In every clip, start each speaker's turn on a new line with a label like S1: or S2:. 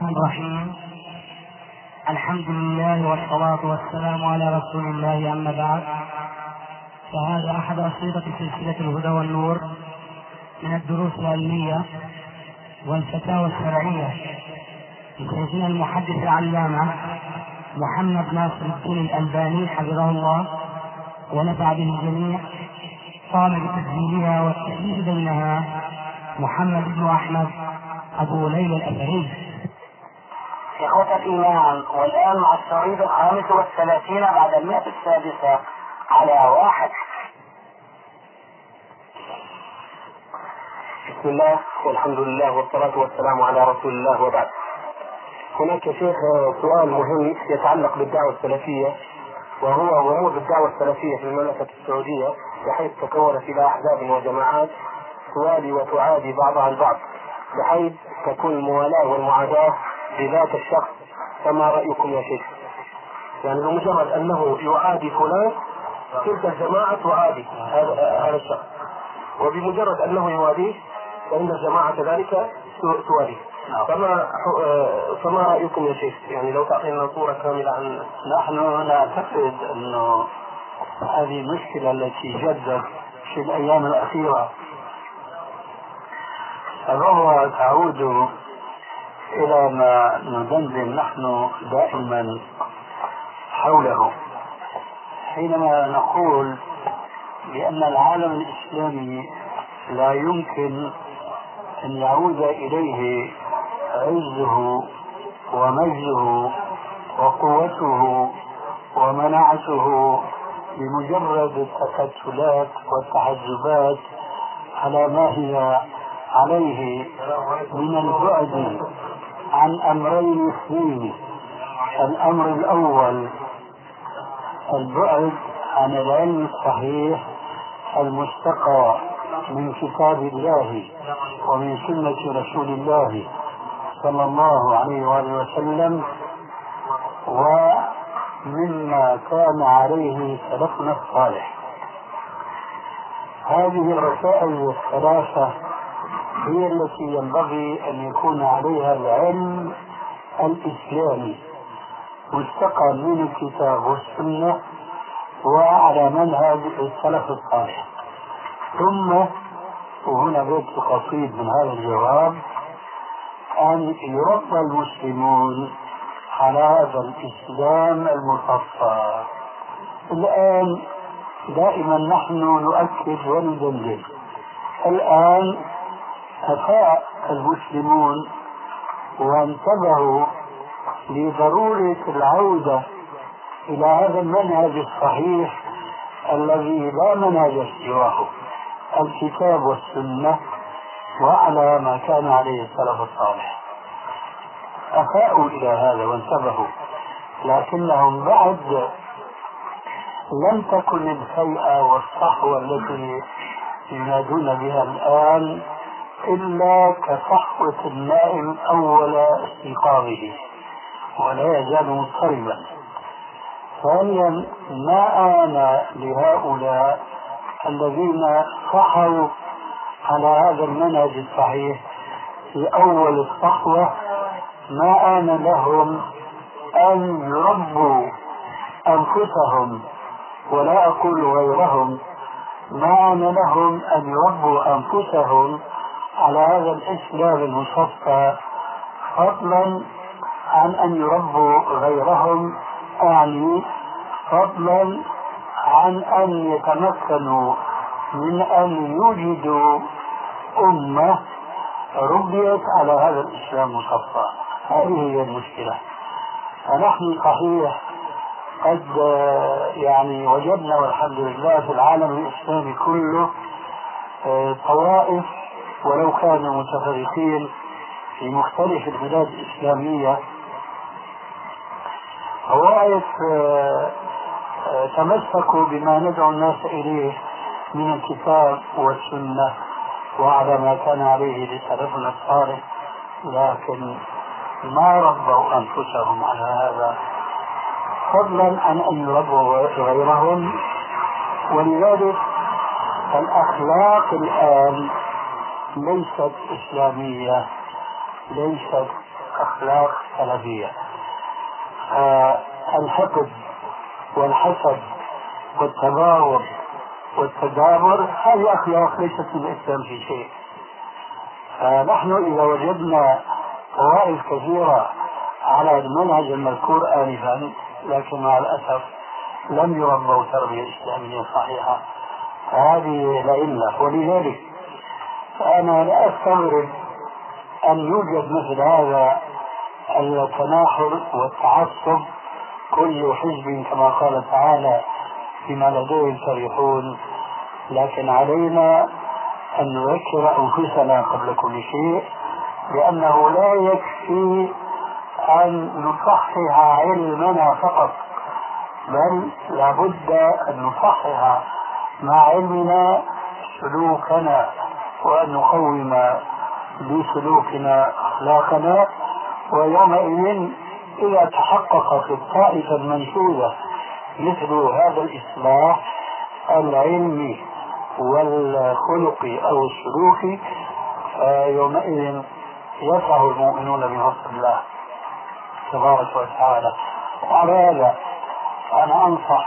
S1: الرحيم. الحمد لله والصلاة والسلام على رسول الله، أما بعد، فهذا أحد أشرطة سلسلة الهدى والنور من الدروس العلمية والفتاوى الشرعية لشيخنا المحدث العلامة محمد ناصر الدين الألباني حفظه الله ونفع به الجميع. قام بتسجيلها والتأليف بينها محمد بن أحمد أبو ليلى الأثري.
S2: إخوة الإيمان، والآن مع الشريط 35 بعد 106 على 1.
S3: بسم الله والحمد لله والصلاة والسلام على رسول الله، وبعد. هناك شيخ سؤال مهم يتعلق بالدعوة السلفية، وهو غموض الدعوة السلفية في المملكة السعودية بحيث تكونت إلى أحزاب وجماعات توالي وتعادي بعضها البعض، بحيث تكون الموالاة والمعاداة بذات الشخص. فما رأيكم يا شيخ؟ يعني بمجرد أنه يعادي فلان تلك الجماعة تعادي هذا الشخص، وبمجرد أنه يواليه فإن الجماعة ذلك تواليه. فما رأيكم يا شيخ؟ يعني لو تعطينا صورة كاملة عن.
S4: نحن نعتقد أنه هذه المشكلة التي جدت في الأيام الأخيرة فهو تعود إلى ما ندندن نحن دائما حوله حينما نقول بأن العالم الإسلامي لا يمكن أن يعود إليه عزه ومجده وقوته ومناعته بمجرد التكتلات والتحزبات على ما هي عليه من البعد عن أمرين اثنين. الأمر الأول البعد عن العلم الصحيح المستقى من كتاب الله ومن سنة رسول الله صلى الله عليه وآله وسلم، ومما كان عليه سلفنا الصالح. هذه الرسائل الثلاثة هي التي ينبغي أن يكون عليها العلم الإسلامي مستقى من الكتاب والسنة وعلى منهج السلف الصالح. ثم وهنا بيت قصيد من هذا الجواب أن يربى المسلمون على هذا الإسلام المصفى. الآن دائما نحن نؤكد وندندن. الآن أفاق المسلمون وانتبهوا لضرورة العودة إلى هذا المنهج الصحيح الذي لا منهج سواه، الكتاب والسنة وعلى ما كان عليه السلف الصالح. أفاقوا إلى هذا وانتبهوا، لكنهم بعد لم تكن الهيئة والصحوة التي ينادون بها الآن إلا كصحوة النائم أول استيقاظه ولا يزال مضطربا. ثانيا، ما آن لهؤلاء الذين صحوا على هذا المنهج الصحيح في أول الصحوة، ما آن لهم أن يربوا أنفسهم، ولا أقول غيرهم، ما آن لهم أن يربوا أنفسهم على هذا الإسلام المصفى، فضلا عن أن يربوا غيرهم، أعني فضلا عن أن يتمكنوا من أن يوجدوا أمة ربيت على هذا الإسلام المصفى. هذه هي المشكلة. فنحن صحيح قد يعني وجدنا والحمد لله في العالم الإسلامي كله طوائف ولو كانوا متفرقين في مختلف البلاد الإسلامية، طوائف تمسكوا بما ندعو الناس إليه من الكتاب والسنة وعلى ما كان عليه لسلفنا الصالح، لكن ما ربوا أنفسهم على هذا، فضلا عن أن يربوا غيرهم. ولذلك الأخلاق الآن ليست إسلامية، ليست أخلاق سلفية. الحقد والحسد والتباغض والتدابر هذه أخلاق ليست من الإسلام في شيء. فنحن إذا وجدنا طوائف كثيرة على المنهج المذكور آنفا لكن مع الأسف لم يربوا تربية إسلامية صحيحة، فهذه لعلة. ولذلك فأنا لا أستغرب أن يوجد مثل هذا التناحر والتعصب، كل حزب كما قال تعالى بما لديهم فرحون. لكن علينا أن نذكر أنفسنا قبل كل شيء لأنه لا يكفي أن نصحح علمنا فقط، بل لابد أن نصحح مع علمنا سلوكنا وأن نقوم بسلوكنا أخلاقنا. ويومئذ إذا تحقق في الطائفة المنشودة مثل هذا الإصلاح العلمي والخلقي أو السلوكي يومئذ يفرح المؤمنون بنصر الله تبارك وتعالى. وعلى هذا أنا أنصح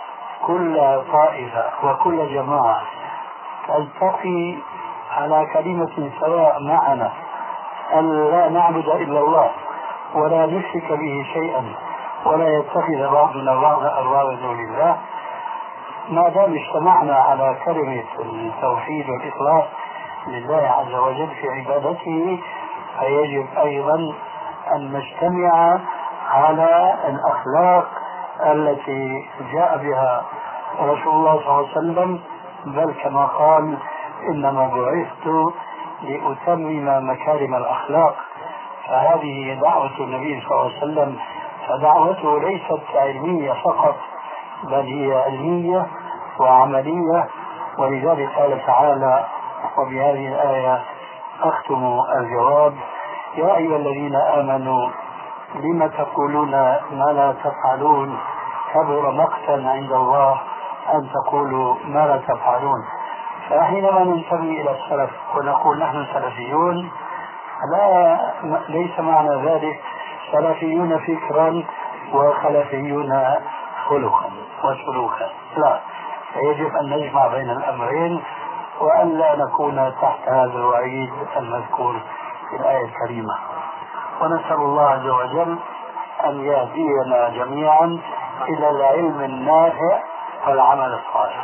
S4: كل طائفة وكل جماعة تلتقي على كلمة سواء معنا أن لا نعبد إلا الله ولا نشرك به شيئا ولا يتخذ بعضنا بعضا أربابا من دون الله. ما دام اجتمعنا على كلمة التوحيد والإخلاص لله عز وجل في عبادته فيجب أيضا أن نجتمع على الأخلاق التي جاء بها رسول الله صلى الله عليه وسلم، بل كما قال إنما بعثت لأتمم مكارم الأخلاق. فهذه دعوة النبي صلى الله عليه وسلم، فدعوته ليست علمية فقط بل هي علمية وعملية. ولذلك قال تعالى وبهذه الآية أختم الجواب: يا أيها الذين آمنوا لم تقولون ما لا تفعلون كبر مقتا عند الله أن تقولوا ما لا تفعلون. فحينما ننتمي إلى السلف ونقول نحن سلفيون ليس معنى ذلك سلفيون فكرا وخلفيون خلقا وسلوكا، لا، يجب أن نجمع بين الأمرين وأن لا نكون تحت هذا الوعيد المذكور في الآية الكريمة. ونسأل الله عز وجل أن يهدينا جميعا إلى العلم النافع والعمل الصالح.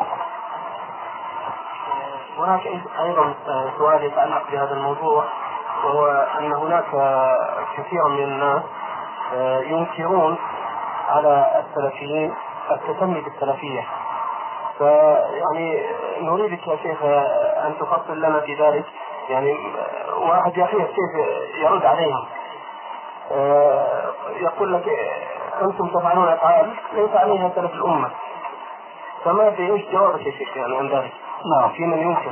S3: هناك أيضا سؤال يتعلق بهذا الموضوع، وهو أن هناك كثير من الناس ينكرون على السلفيين التسمي بالسلفية، فيعني نريدك يا شيخ أن تفصل لنا في ذلك. يعني واحد يحيى كيف يرد عليهم، يقول لك أنتم تفعلون أفعال ليس عليها سلف الأمة، فما في إيش جوابك يا شيخ يعني عن ذلك؟
S4: نعم،
S3: في من ينكر.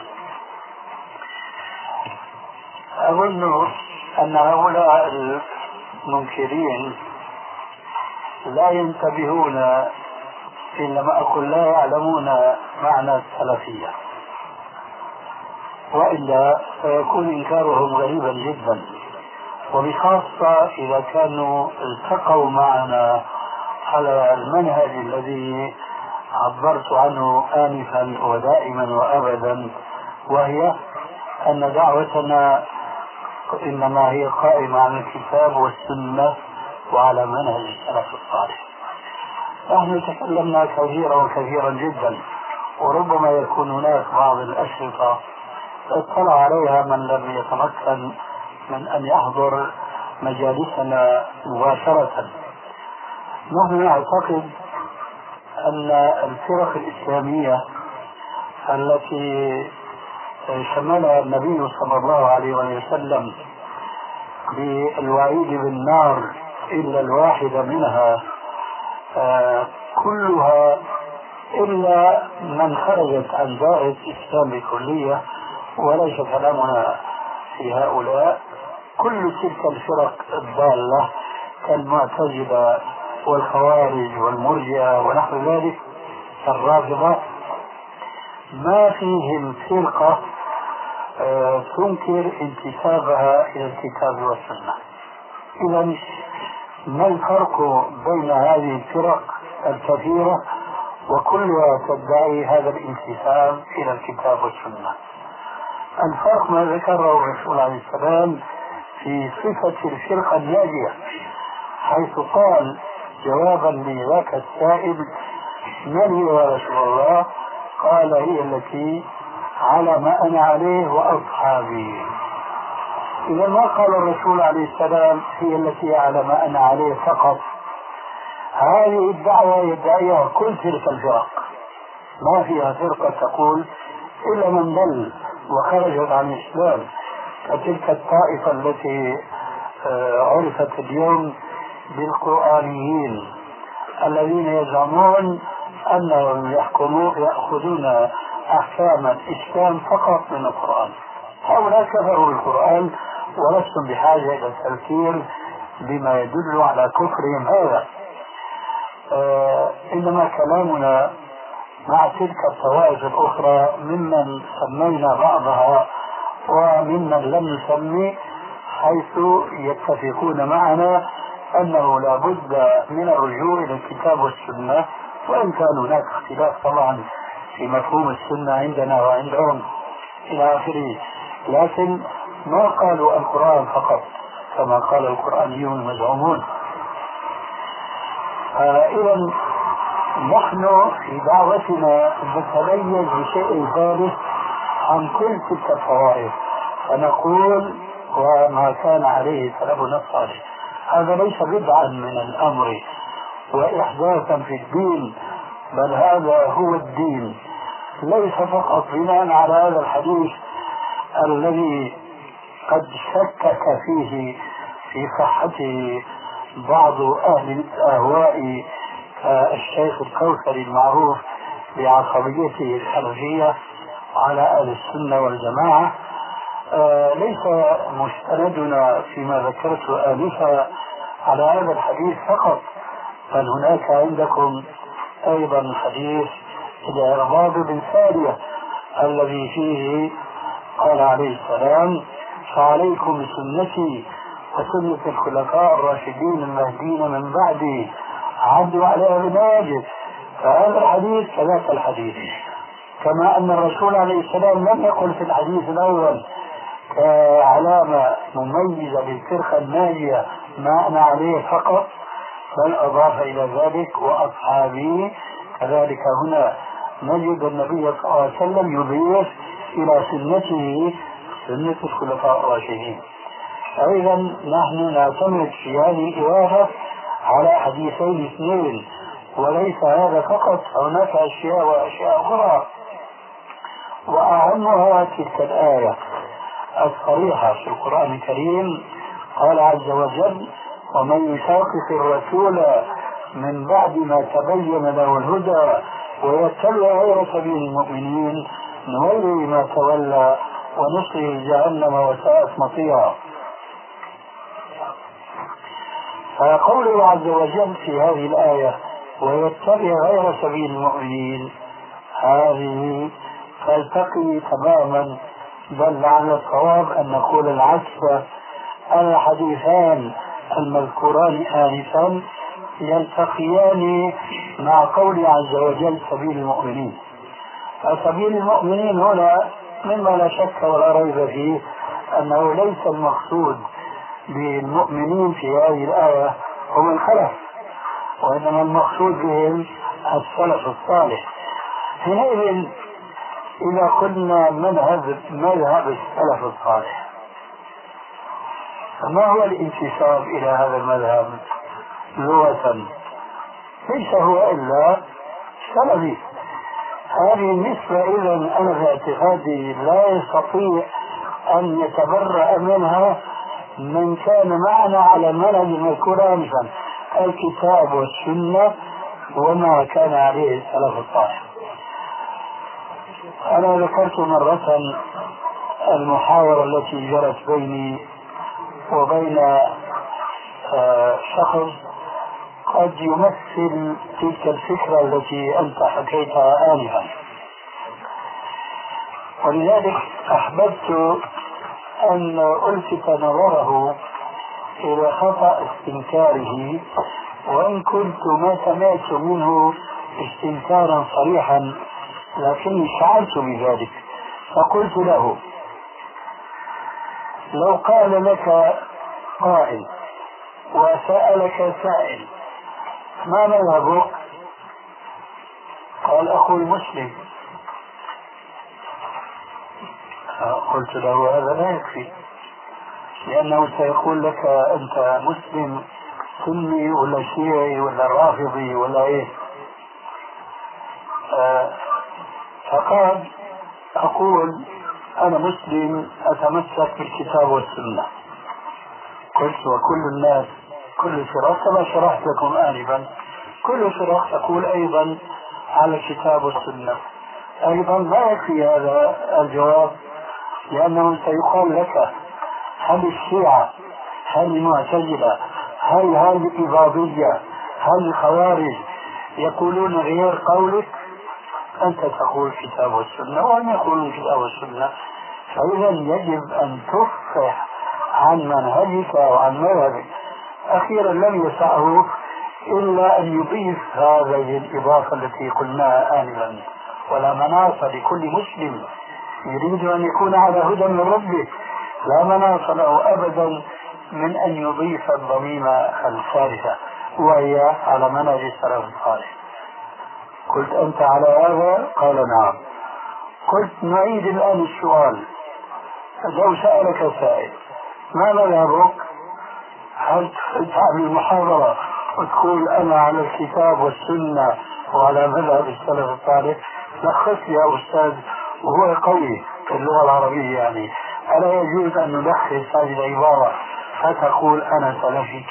S4: أظن أن هؤلاء المنكرين لا ينتبهون إنما أقول لا يعلمون معنى السلفية، وإلا سيكون إنكارهم غريبا جدا، وبخاصة إذا كانوا التقوا معنا على المنهج الذي عبرت عنه آنفا ودائما وأبدا، وهي أن دعوتنا إنما هي قائمة على الكتاب والسنة وعلى منهج السلف الصالح. نحن تكلمنا كثيرا وكثيرا جدا، وربما يكون هناك بعض الأشرطة اطلع عليها من لم يتمكن من أن يحضر مجالسنا مباشرة. نحن نعتقد أن الفرق الإسلامية التي شملها النبي صلى الله عليه وسلم بالوعيد بالنار إلا الواحدة منها كلها إلا من خرجت عن دائرة الإسلام بكلية، وليس كلامنا في هؤلاء. كل تلك الفرق الضالة كالمعتزلة والخوارج والمرجئة ونحو ذلك الرافضة ما فيهم فرقة تنكر انتسابها إلى الكتاب والسنة. إذا ما الفرق بين هذه الفرق الكثيرة وكلها تدعي هذا الانتساب إلى الكتاب والسنة؟ الفرق ما ذكره الرسول عليه السلام في صفة الفرقة الناجية، حيث قال جوابا لذاك السائل: من هي يا رسول الله؟ قال: هي التي على ما أنا عليه وأصحابي. إذا ما قال الرسول عليه السلام هي التي على ما أنا عليه فقط، هذه الدعوة يدعيها كل تلك الفرق، ما فيها فرقة تقول إلا من ضل وخرجت عن الإسلام، كتلك الطائفة التي عرفت اليوم بالقرآنيين الذين يزعمون أنهم يأخذون أحكام الإسلام فقط من القرآن. هؤلاء كفروا بالقرآن ولستم بحاجة إلى التذكير بما يدل على كفرهم هذا. إنما كلامنا مع تلك الطوائف الأخرى ممن سمينا بعضها وممن لم نسمي، حيث يتفقون معنا أنه لا بد من الرجوع إلى الكتاب والسنة، وإن كان هناك اختلاف طبعا في مفهوم السنة عندنا وعندهم إلى آخره، لكن ما قالوا القرآن فقط كما قال القرآنيون المزعومون. إذا نحن في دعوتنا نتميز بشيء ثالث عن كل تلك الطوائف، فنقول وما كان عليه سلفنا الصالح. هذا ليس بدعا من الأمر وإحداثا في الدين، بل هذا هو الدين، ليس فقط بناء على هذا الحديث الذي قد شكك فيه في صحته بعض أهل الأهواء كالشيخ الكوثري المعروف بعصبيته الحنفية على أهل السنة والجماعة. ليس مستندنا فيما ذكرته آنفا على هذا الحديث فقط، بل هناك عندكم أيضا حديث العرباض بن سارية الذي فيه قال عليه السلام: فعليكم بسنتي وسنة الخلفاء الراشدين المهديين من بعدي عضوا عليها بالنواجذ. فهذا الحديث كذاك الحديث، كما أن الرسول عليه السلام لم يقل في الحديث الأول كعلامة مميزة للفرقة الناجية ما أنا عليه فقط، بل أضاف إلى ذلك وأصحابي. كذلك هنا نجد النبي صلى الله عليه وسلم يضيف إلى سنته سنة الخلفاء الراشدين. أيضا نحن نعتمد في هذه الإضافة على حديثين اثنين، وليس هذا فقط، هناك أشياء وأشياء أخرى، وأهمها تلك الآية الصريحة في القرآن الكريم. قال عز وجل: ومن يشاقق الرسول من بعد ما تبين له الهدى ويتبع غير سبيل المؤمنين نولي ما تولى ونصله جهنم وساءت مصيرا. فقوله عز وجل في هذه الآية ويتبع غير سبيل المؤمنين، هذه تلتقي تماما، بل على الصواب أن نقول العكس. الحديثان المذكوران آنفا يلتقيان مع قول عز وجل سبيل المؤمنين. فسبيل المؤمنين هنا مما لا شك ولا ريب فيه أنه ليس المقصود بالمؤمنين في هذه الآية هم الخلف، وإنما المقصود بهم السلف الصالح. حينئذ إذا قلنا مذهب السلف الصالح، فما هو الانتساب إلى هذا المذهب لغة؟ ليس هو إلا سلفي. هذه النسبة إذن أنا في اعتقادي لا يستطيع أن يتبرأ منها من كان معنا على المنهج المذكور آنفا، الكتاب والسنة وما كان عليه السلف الصالح. أنا ذكرت مرة المحاورة التي جرت بيني وبين شخص قد يمثل تلك الفكرة التي أنت حكيتها آنفا، ولذلك أحببت أن ألفت نظره إلى خطأ استنكاره، وإن كنت ما سمعت منه استنكارا صريحا لكني شعرت بذلك. فقلت له: لو قال لك قائل وسألك سائل ما مذهبك؟ قال: أخو المسلم. قلت له: هذا لا يكفي، لأنه سيقول لك أنت مسلم سني ولا شيعي ولا رافضي ولا إيه. فقال: أقول أنا مسلم أتمسك بالكتاب والسنة. قلت: وكل الناس كل فرق كما شرحت لكم آنفا كل فرق تقول أيضا على الكتاب والسنة. أيضا لا يكفي هذا الجواب، لأنه سيقال لك: هل الشيعة، هل المعتزلة، هل الإباضية، هل الخوارج يقولون غير قولك؟ أنت تقول الكتاب والسنة وهم يقولون الكتاب والسنة. فإذا يجب أن تفصح عن منهجك وعن مذهبك. أخيرا لم يسعه إلا أن يضيف هذه الإضافة التي قلناها آنفا: ولا مناص لكل مسلم يريد أن يكون على هدى من ربه، لا مناص له أبدا من أن يضيف الضميمة الثالثة وهي على منهج السلف الصالح. قلت: أنت على هذا؟ قال: نعم. قلت: نعيد الآن السؤال: لو سألك سائل ما مذهبك؟ هل تعمل محاضرة وتقول أنا على الكتاب والسنة وعلى مذهب السلف الصالح؟ لخص يا أستاذ، وهو قوي في اللغة العربية يعني، ألا يجوز أن نلخص هذه العبارة فتقول أنا سلفي؟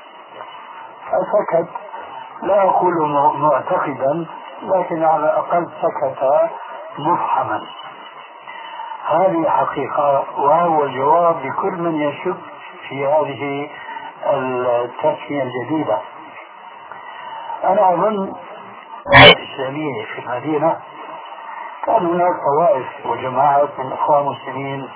S4: فسكت، لا أقول معتقدا لكن على الأقل سكت مفحما. هذه حقيقة، وهو الجواب لكل من يشك في هذه التسمية الجديدة. أنا أظن الإسلامية في المدينة كان هناك طوائف وجماعات من الإخوان المسلمين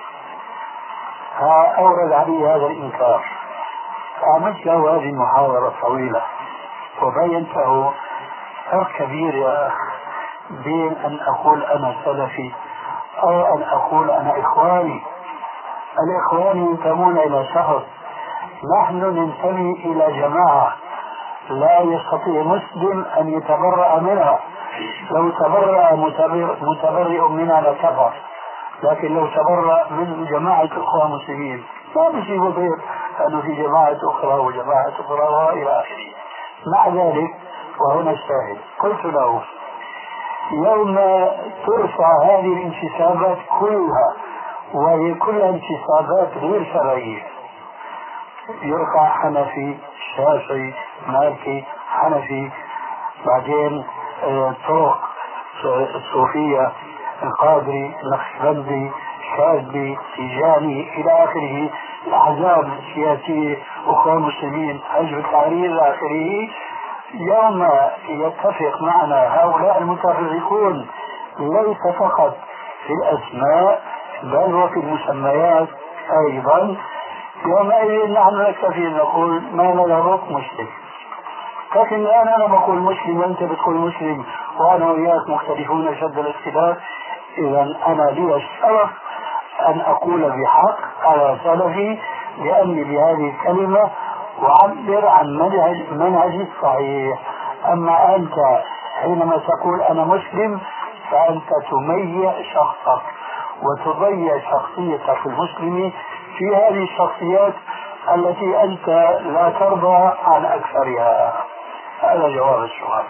S4: أورد علي هذا الإنكار، فعملت له هذه المحاضرة الطويلة وبينت له فرق كبير يا أخ بين أن أقول أنا سلفي أو أن أقول أنا إخواني. الإخوان ينتمون إلى شخص، نحن ننتمي إلى جماعة لا يستطيع مسلم أن يتبرأ منها. لو تبرأ متبرئ منها لكفر، لكن لو تبرأ من جماعة الإخوان المسلمين ما بيصير ضير أنه في جماعة أخرى وجماعة أخرى وإلى آخره. مع ذلك وهنا الشاهد، قلت له: يوم ترفع هذه الانتسابات كلها وهي كلها انتسابات غير شرعية، يرفع حنفي، شافعي، مالكي، حنفي، بعدين طرق الصوفية، القادري، نقشبندي، شاذلي، تيجاني إلى آخره، الأحزاب السياسية، أخوان المسلمين، حزب التحرير إلى آخره. يوم يتفق معنا هؤلاء المتفرقون ليس فقط في الأسماء بل وفي المسميات أيضا، يومئذ نحن نكتفي نقول ما مذهبك؟ مسلم. لكن الآن أنا بقول مسلم وأنت بتقول مسلم وأنا وإياك مختلفون شد الاختلاف، إذا أنا لي الشرف أن أقول بحق على سلفي لأني بهذه الكلمة وعبر عن منهجي الصحيح. أما أنت حينما تقول أنا مسلم فأنت تميع شخصك وتضيع شخصيتك المسلمة في هذه الشخصيات التي أنت لا ترضى عن أكثرها. هذا جواب السؤال.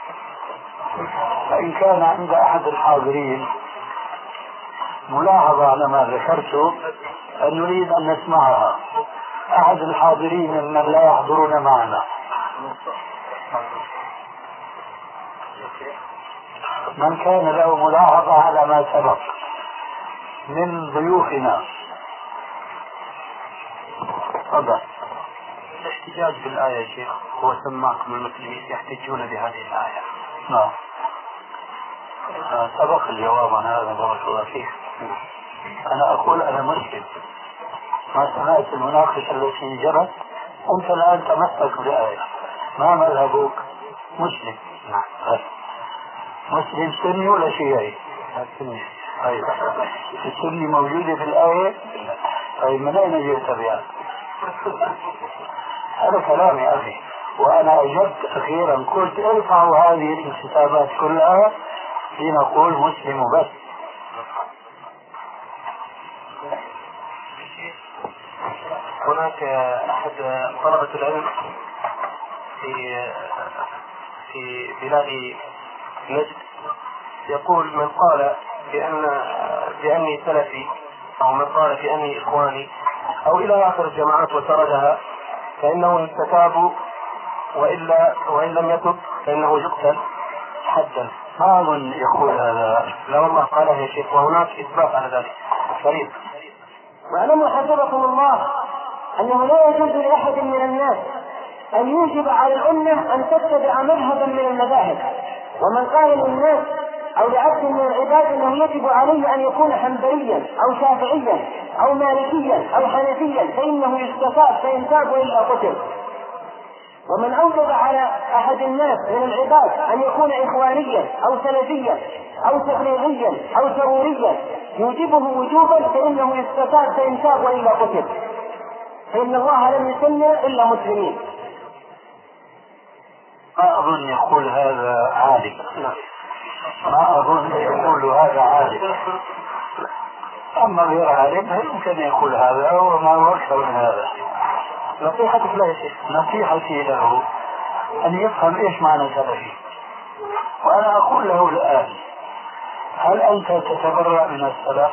S4: فإن كان عند أحد الحاضرين ملاحظة على ما ذكرته أن نريد أن نسمعها، أحد الحاضرين من لا يحضرون معنا، من كان له ملاحظة على ما سبق من ضيوفنا، تفضل.
S3: الاحتجاج بالآية يا شيخ هو سماكم المسلمين يحتجون بهذه الآية.
S4: نعم، سبق الجواب عن هذا، بارك الله فيك. أنا أقول أنا مسلم. ما سمعت المناقشة التي جرت أنت الآن تمسك بالآية، ما مذهبك؟ مسلم.
S3: نعم.
S4: مسلم سني ولا شيعي؟
S3: سني.
S4: طيب السني موجودة في الآية؟ طيب من أين جئت بها؟ هذا كلام يا أخي. وأنا أجبت أخيرا قلت ارفعوا هذه الانتسابات كلها لنقول مسلم بس.
S3: هناك أحد طلبة العلم في بلاد نجد يقول من قال بأني سلفي أو من قال بأني إخواني أو إلى آخر الجماعات وسردها فإنه يستتاب وإن لم يتب فإنه يقتل حدا.
S4: ما أظن يقول هذا.
S3: لا والله قاله يا شيخ وهناك إثبات على ذلك شريف.
S2: واعلموا حفظكم الله أنه لا يجوز لأحد من الناس أن يوجب على الأمة أن تتبع مذهبا من المذاهب، ومن قال للناس أو لعبد من العباد أنه يجب عليه أن يكون حنبليا أو شافعيا أو مالكيا أو حنفيا فإنه يستتاب فإن تاب وإلا قتل. ومن أوجب على أحد الناس من العباد أن يكون إخوانيا أو سلفيا أو تبليغيا أو سروريا يوجبه وجوبا فإنه يستتاب فإن تاب وإلا قتل، فإن الله لم يسمي إلا مسلمين.
S4: ما أظن يقول هذا عالم. ما أظن يقول هذا عالم. أما غير عالم يمكن يقول هذا وما هو أكثر من هذا.
S3: نصيحتك له يا شيخ؟
S4: نصيحتي له أن يفهم إيش معنى سلفي. وأنا أقول له الآن هل أنت تتبرأ من السلف؟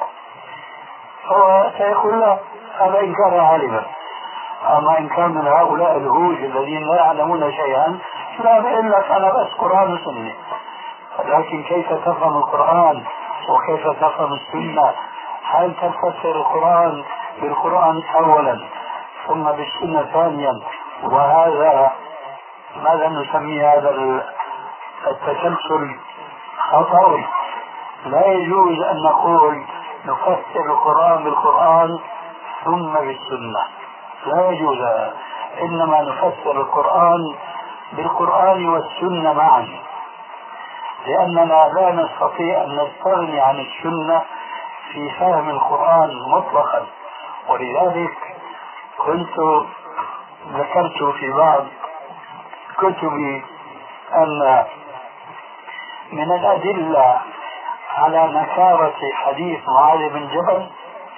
S4: هو سيقول لا، هذا إن كان عالما. أما إن كان من هؤلاء الهوج الذين لا يعلمون شيئا لا بإن لك أنا بس قرآن وسنة. لكن كيف تفهم القرآن وكيف تفهم السنة؟ هل تفسر القرآن بالقرآن أولا ثم بالسنة ثانيا؟ وهذا ماذا نسمي هذا التسلسل خطأ. لا يجوز أن نقول نفسر القرآن بالقرآن ثم بالسنة، لا يجوز. إنما نفسر القرآن بالقرآن والسنة معا، لأننا لا نستطيع أن نستغني عن السنة في فهم القرآن مطلقا. ولذلك كنت ذكرت في بعض كتبي أن من الأدلة على نكارة حديث معاذ بن جبل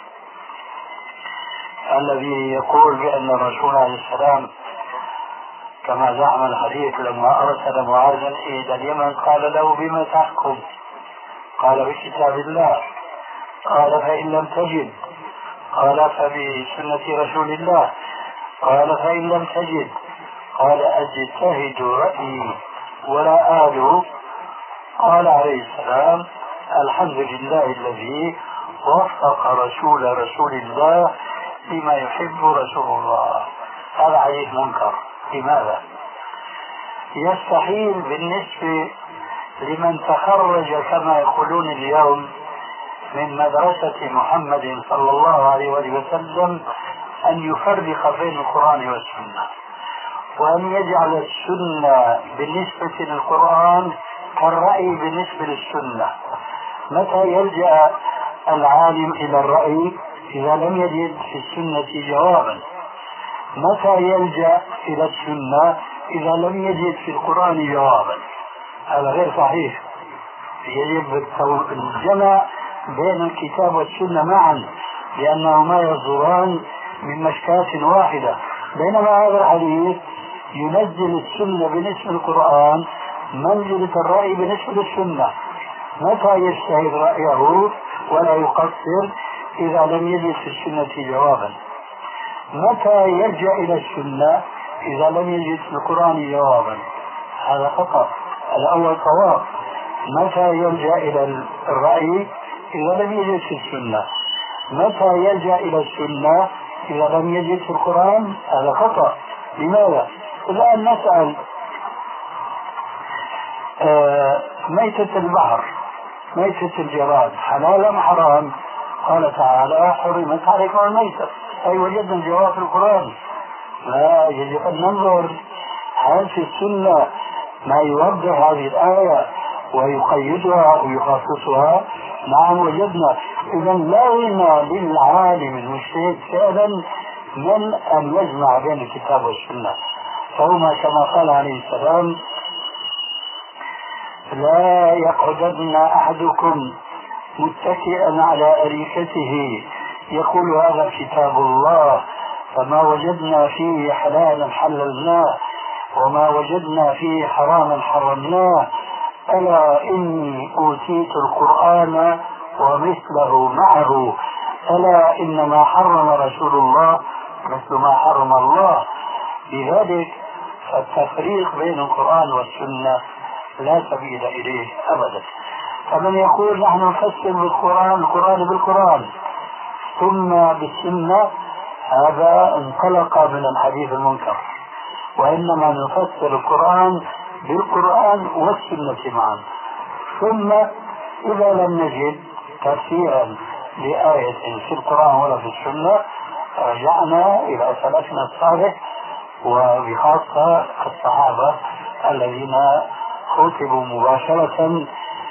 S4: الذي يقول بأن الرسول عليه السلام كما زعم الحديث لما أرسل معاذا إلى اليمن قال له بما تحكم؟ قال بكتاب الله. قال فإن لم تجد؟ قال فبسنة رسول الله. قال فإن لم تجد؟ قال أجتهد رأيي ولا آله. قال عليه السلام الحمد لله الذي وفق رسول الله لما يحب رسول الله. هذا حديث منكر. لماذا؟ يستحيل بالنسبة لمن تخرج كما يقولون اليوم من مدرسة محمد صلى الله عليه وسلم أن يفرق بين القرآن والسنة، وأن يجعل السنة بالنسبة للقرآن كالرأي بالنسبة للسنة. متى يلجأ العالم إلى الرأي؟ إذا لم يجد في السنة جوابا. متى يلجأ إلى السنة؟ إذا لم يجد في القرآن جوابا. هذا غير صحيح. يجب الجمع بين الكتاب والسنة معا، لأنهما يصدران من مشكاة واحدة. بينما هذا الحديث ينزل السنة بالنسبة للقرآن منزلة الرأي بالنسبة للسنة. متى يجتهد رأيه ولا يقصر؟ إذا لم يجد في السنة جوابا. متى يلجأ إلى السنة؟ إذا لم يجد في القرآن جوابا. هذا خطأ. الأول صواب. متى يلجأ إلى الرأي؟ إذا لم يجد في السنة. متى يلجأ إلى السنة؟ إذا لم يجد في القرآن. هذا خطأ. لماذا؟ الآن نسأل ميتة البحر، ميتة الجراد حلال أم حرام؟ قال تعالى حرمت عليكم الميتة. أي وجدنا الجواب في القرآن. لا، يجب أن ننظر هل في السنة ما يوضح هذه الآية ويقيدها ويخصصها. نعم وجدنا. إذا لا غنى للعالم المجتهد فعلا من أن يجمع بين الكتاب والسنة. فهما كما قال عليه السلام: لا يقعدن أحدكم متكئا على أريكته يقول هذا كتاب الله فما وجدنا فيه حلالا حللناه وما وجدنا فيه حراما حرمناه، ألا إني أوتيت القرآن ومثله معه، ألا إنما حرم رسول الله مثل ما حرم الله. لذلك فالتفريق بين القرآن والسنة لا سبيل إليه أبدا. فمن يقول نحن نفسر بالقرآن القرآن بالقرآن ثم بالسنة، هذا انطلق من الحديث المنكر، وإنما نفسر القرآن بالقرآن والسنة معا. ثم إذا لم نجد تفسيرا لآية في القرآن ولا في السنة رجعنا إلى سلفنا الصالح، وبخاصة الصحابة الذين خاطبوا مباشرة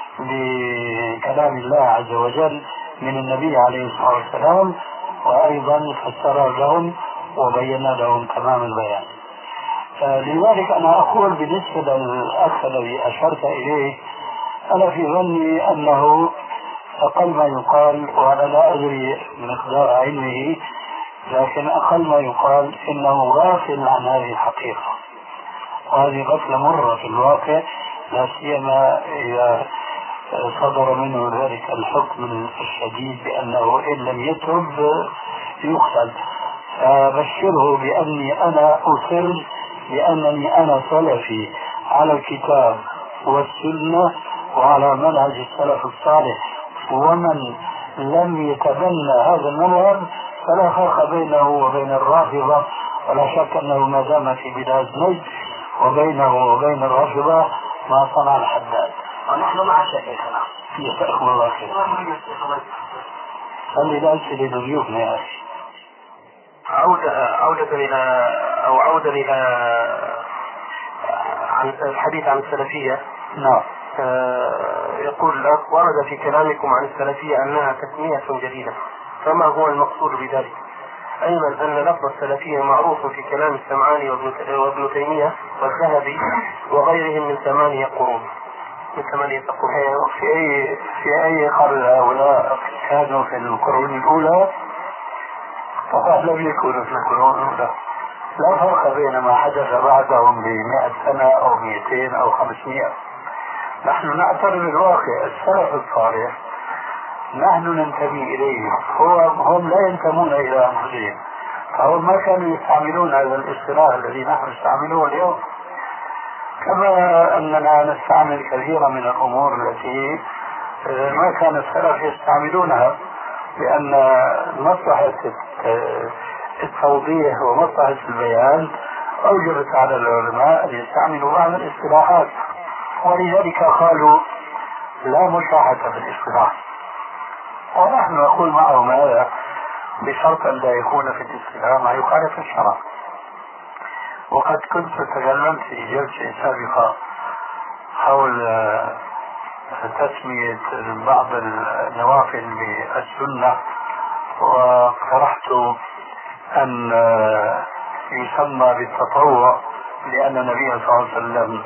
S4: بكلام الله عز وجل من النبي عليه الصلاة والسلام، وأيضا فسر لهم وبين لهم تمام البيان. لذلك أنا أقول بالنسبة للأخ الذي أشرت إليه، أنا في ظني أنه أقل ما يقال، وأنا لا أدري مقدار علمه، لكن أقل ما يقال إنه غافل عن هذه الحقيقة، وهذه غفلة مرة في الواقع، لا سيما إذا صدر منه ذلك الحكم الشديد بأنه إن لم يتب يقتل. فبشره بأني أنا أصر بأنني أنا سلفي على الكتاب والسنة وعلى منهج السلف الصالح، ومن لم يتبنى هذا المنهج فلا فرق بينه وبين الرافضة، ولا شك أنه ما دام في بلاد نجد وبينه وبين الرافضة ما صنع الحداد.
S3: ونحن مع شيخنا
S4: جزاكم الله خير. خلي الأسئلة لضيوفنا يا أخي.
S3: عودة إلى عن الحديث عن السلفية.
S4: نعم.
S3: يقول الأخ: ورد في كلامكم عن السلفية أنها تسمية جديدة، فما هو المقصود بذلك؟ أيضا أن لفظ السلفية معروف في كلام السمعاني وابن تيمية والذهبي وغيرهم من 8 قرون.
S4: في أي قرن هؤلاء كانوا في القرون الأولى؟ فقد لم يكونوا في القرون الأولى. لا فرق بين ما حدث بعدهم ب100 سنة أو 200 أو 500. نحن نعترف بالواقع. السلف الصالح نحن ننتمي إليه، هم لا ينتمون إلى أنفسهم، فهم ما كانوا يستعملون هذا الاصطلاح الذي نحن نستعمله اليوم، كما أننا نستعمل كثيرا من الأمور التي ما كان السلف يستعملونها، لأن مصلحة التوضيح ومصلحة البيان أوجبت على العلماء أن يستعملوا بعض الاصطلاحات، ولذلك قالوا لا مشاحة في الاصطلاح. ونحن نقول معهم هذا بشرط أن لا يكون في الاصطلاح ما يخالف الشرع. وقد كنت تكلمت في جلسة سابقة حول تسمية بعض النوافل بالسنة، واقترحت أن يسمى بالتطوع، لأن النبي صلى الله عليه وسلم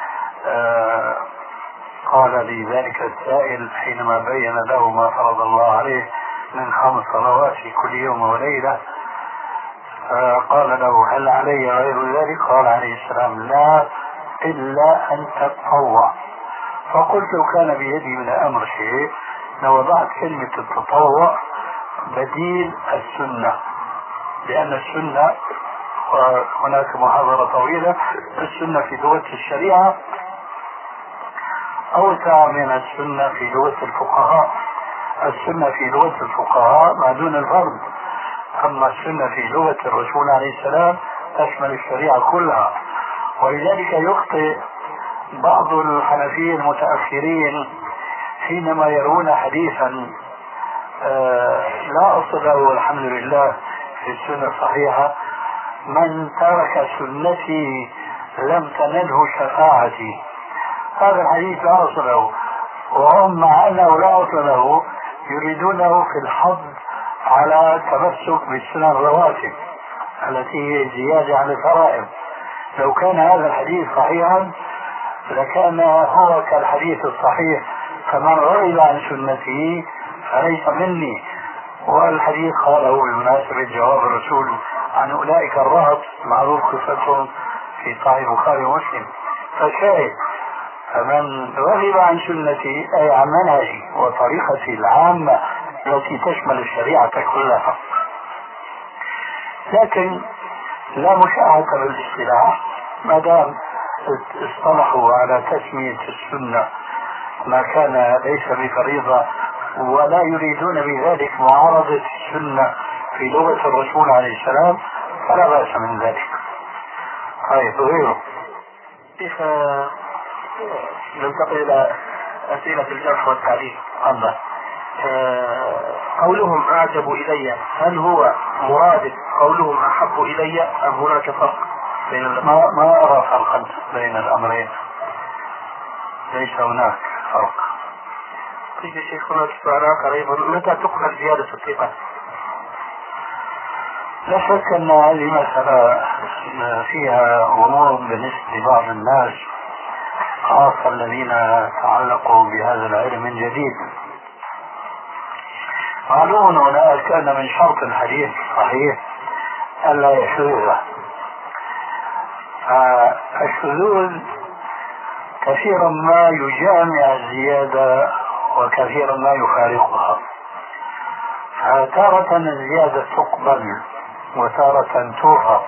S4: قال لذلك السائل حينما بين له ما فرض الله عليه من 5 صلوات في كل يوم وليلة، قال له هل علي غير ذلك؟ قال عليه السلام لا إلا أن تتطوع. فقلت لو كان بيدي من الأمر شيء لوضعت كلمة التطوع بديل السنة، لأن السنة، وهناك محاضرة طويلة، السنة في لغة الشريعة أوسع من السنة في لغة الفقهاء. السنة في لغة الفقهاء ما دون الفرض، أما السنة في لغة الرسول عليه السلام تشمل الشريعة كلها. ولذلك يخطئ بعض الحنفية المتأخرين حينما يرون حديثا لا أصل له والحمد لله في السنة الصحيحة، من ترك سنتي لم تنله شفاعتي. هذا الحديث لا أصل له، وهم مع أنه لا أصل له يريدونه في الحظ على تمسك بالسنن الرواتب التي هي زيادة عن الفرائض. لو كان هذا الحديث صحيحا لكان هو كالحديث الصحيح فمن رغب عن سنتي فليس مني. والحديث قاله بمناسبة جواب الرسول عن أولئك الرهط، معروف قصتهم في صحيح البخاري ومسلم. فشاهد فمن رغب عن سنتي أي عن منهجي وطريقتي العامة التي تشمل الشريعة كلها. لكن لا مشاهدة بالاصطلاح ما دام اصطلحوا على تسمية السنة ما كان ليس بفريضة، ولا يريدون بذلك معارضة السنة في لغة الرسول عليه السلام، فلا بأس من ذلك. طيب غيره.
S3: كيف ننتقل إلى أسئلة الجرح والتعديل؟
S4: الله.
S3: قولهم أعجب إلي، هل هو مرادف قولهم أحب إلي أم هناك فرق بين الأمرين؟
S4: ما أرى فرقا بين الأمرين، ليس هناك فرق.
S3: طيب يا شيخ، هناك سؤال آخر أيضا، متى تقبل زيادة الثقة؟
S4: لا شك أن هذه مسألة فيها غموض بالنسبة لبعض الناس، خاصة الذين تعلقوا بهذا العلم من جديد. معلوم هناك أن من شرط الحديث صحيح ألا يشذ. الشذوذ كثيرا ما يجامع الزيادة وكثيرا ما يفارقها، فتارة الزيادة تقبل وتارة ترفض.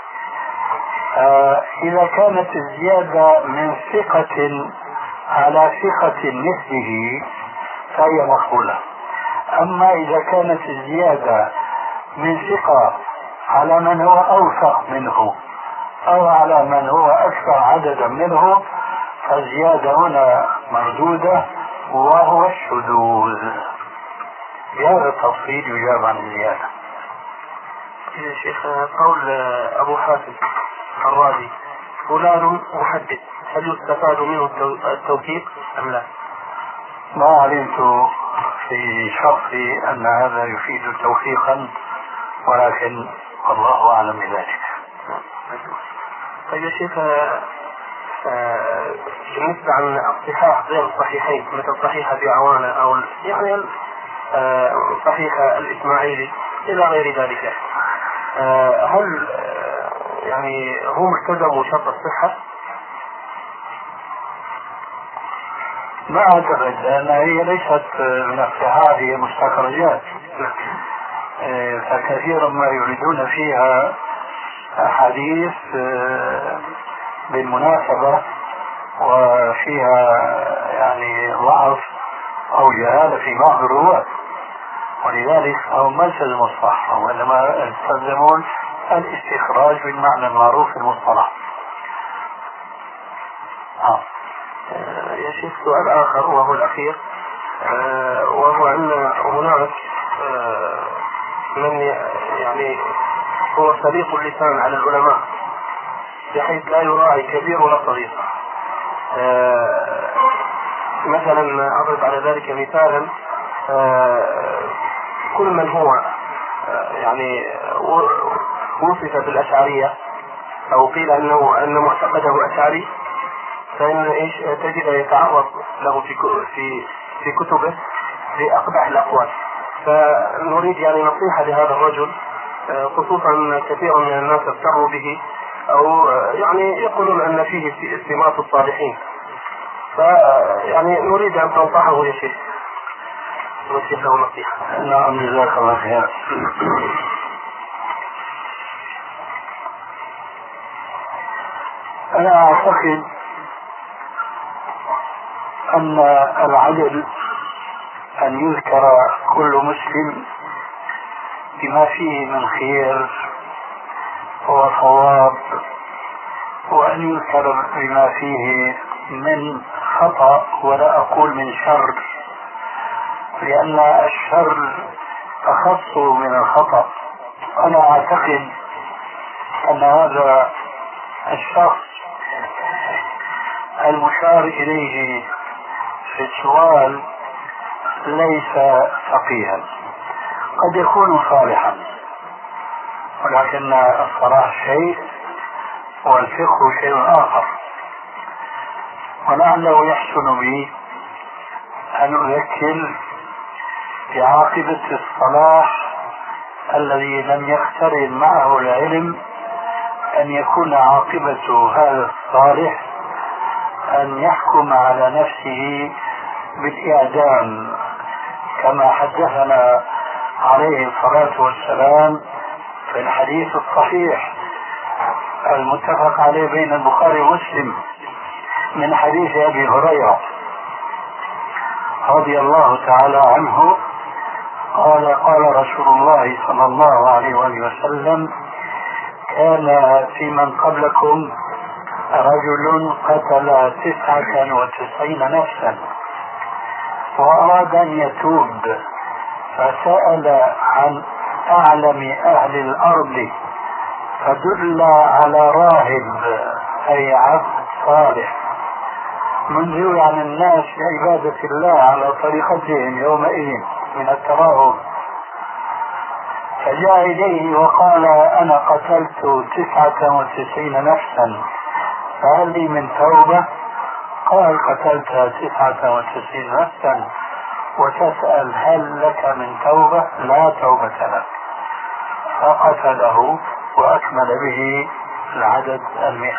S4: إذا كانت الزيادة من ثقة على ثقة مثله فهي مقبولة. أما إذا كانت الزيادة من ثقة على من هو أوثق منه أو على من هو أكثر عددا منه فالزيادة هنا مردودة وهو الشذوذ. بهذا التفصيل يجاب عن الزيادة.
S3: يا شيخ، قول أبو حاتم الرازي فلان محدث، هل يستفاد منه التوثيق أم لا؟
S4: ما علمت في شرطي أن هذا يفيد توثيقا، ولكن الله أعلم بذلك.
S3: طيب يا شيخ، بالنسبة عن الصحاح غير الصحيحين مثل صحيح أبي عوانة أو يعني صحيح الإسماعيلي إلى غير ذلك، هل يعني هم التزموا شرط الصحة؟
S4: ما أعتقد، لأن هي ليست من الصحاح، هي مستخرجات، فكثيرا ما يريدون فيها أحاديث بالمناسبة وفيها يعني ضعف أو جهالة في بعض الرواة، ولذلك هم ما التزموا الصحة وإنما يستخدمون الاستخراج بالمعنى المعروف في المصطلح.
S3: يا شيخ، سؤال آخر وهو الأخير، وهو أن هناك من يعني هو سليق اللسان على العلماء بحيث لا يراعي كبير ولا صغير. مثلا أضرب على ذلك مثالا، كل من هو يعني وصف بالأشعرية أو قيل أن معتقده أشعري فإن إيش تجد يتعرض له في كتبه بأقبح الأقوال. فنريد يعني نصيحة لهذا الرجل، خصوصا كثيرا من الناس افتروا به أو يعني يقولون أن فيه سمات الصالحين، فيعني نريد أن تنصحه يا شيخ، نوجه له نصيحة.
S4: نعم، جزاك الله خير. أنا أعتقد أن العدل أن يذكر كل مسلم بما فيه من خير وصواب، وأن يذكر بما فيه من خطأ ولا أقول من شر، لأن الشر أخص من الخطأ. أنا أعتقد أن هذا الشخص المشار إليه في السؤال ليس فقيها، قد يكون صالحا، ولكن الصلاح شيء والفقه شيء آخر. ولعله يحسن بي أن أذكر بعاقبة الصلاح الذي لم يقترن معه العلم، أن يكون عاقبة هذا الصالح أن يحكم على نفسه بالإعدام، كما حدثنا عليه الصلاة والسلام في الحديث الصحيح المتفق عليه بين البخاري ومسلم من حديث أبي هريرة رضي الله تعالى عنه قال: قال رسول الله صلى الله عليه وسلم: كان في من قبلكم رجل قتل 99 نفسا وأراد أن يتوب، فسأل عن أعلم أهل الأرض فدل على راهب أي عبد صالح منزوي عن الناس لعبادة الله على طريقتهم يومئذ من التراهب، فجاء إليه وقال: أنا قتلت 99 نفسا فهل لي من توبة؟ قال: قتلت 99 نفسا وتسأل هل لك من توبة؟ لا توبة لك. فقتله وأكمل به العدد 100.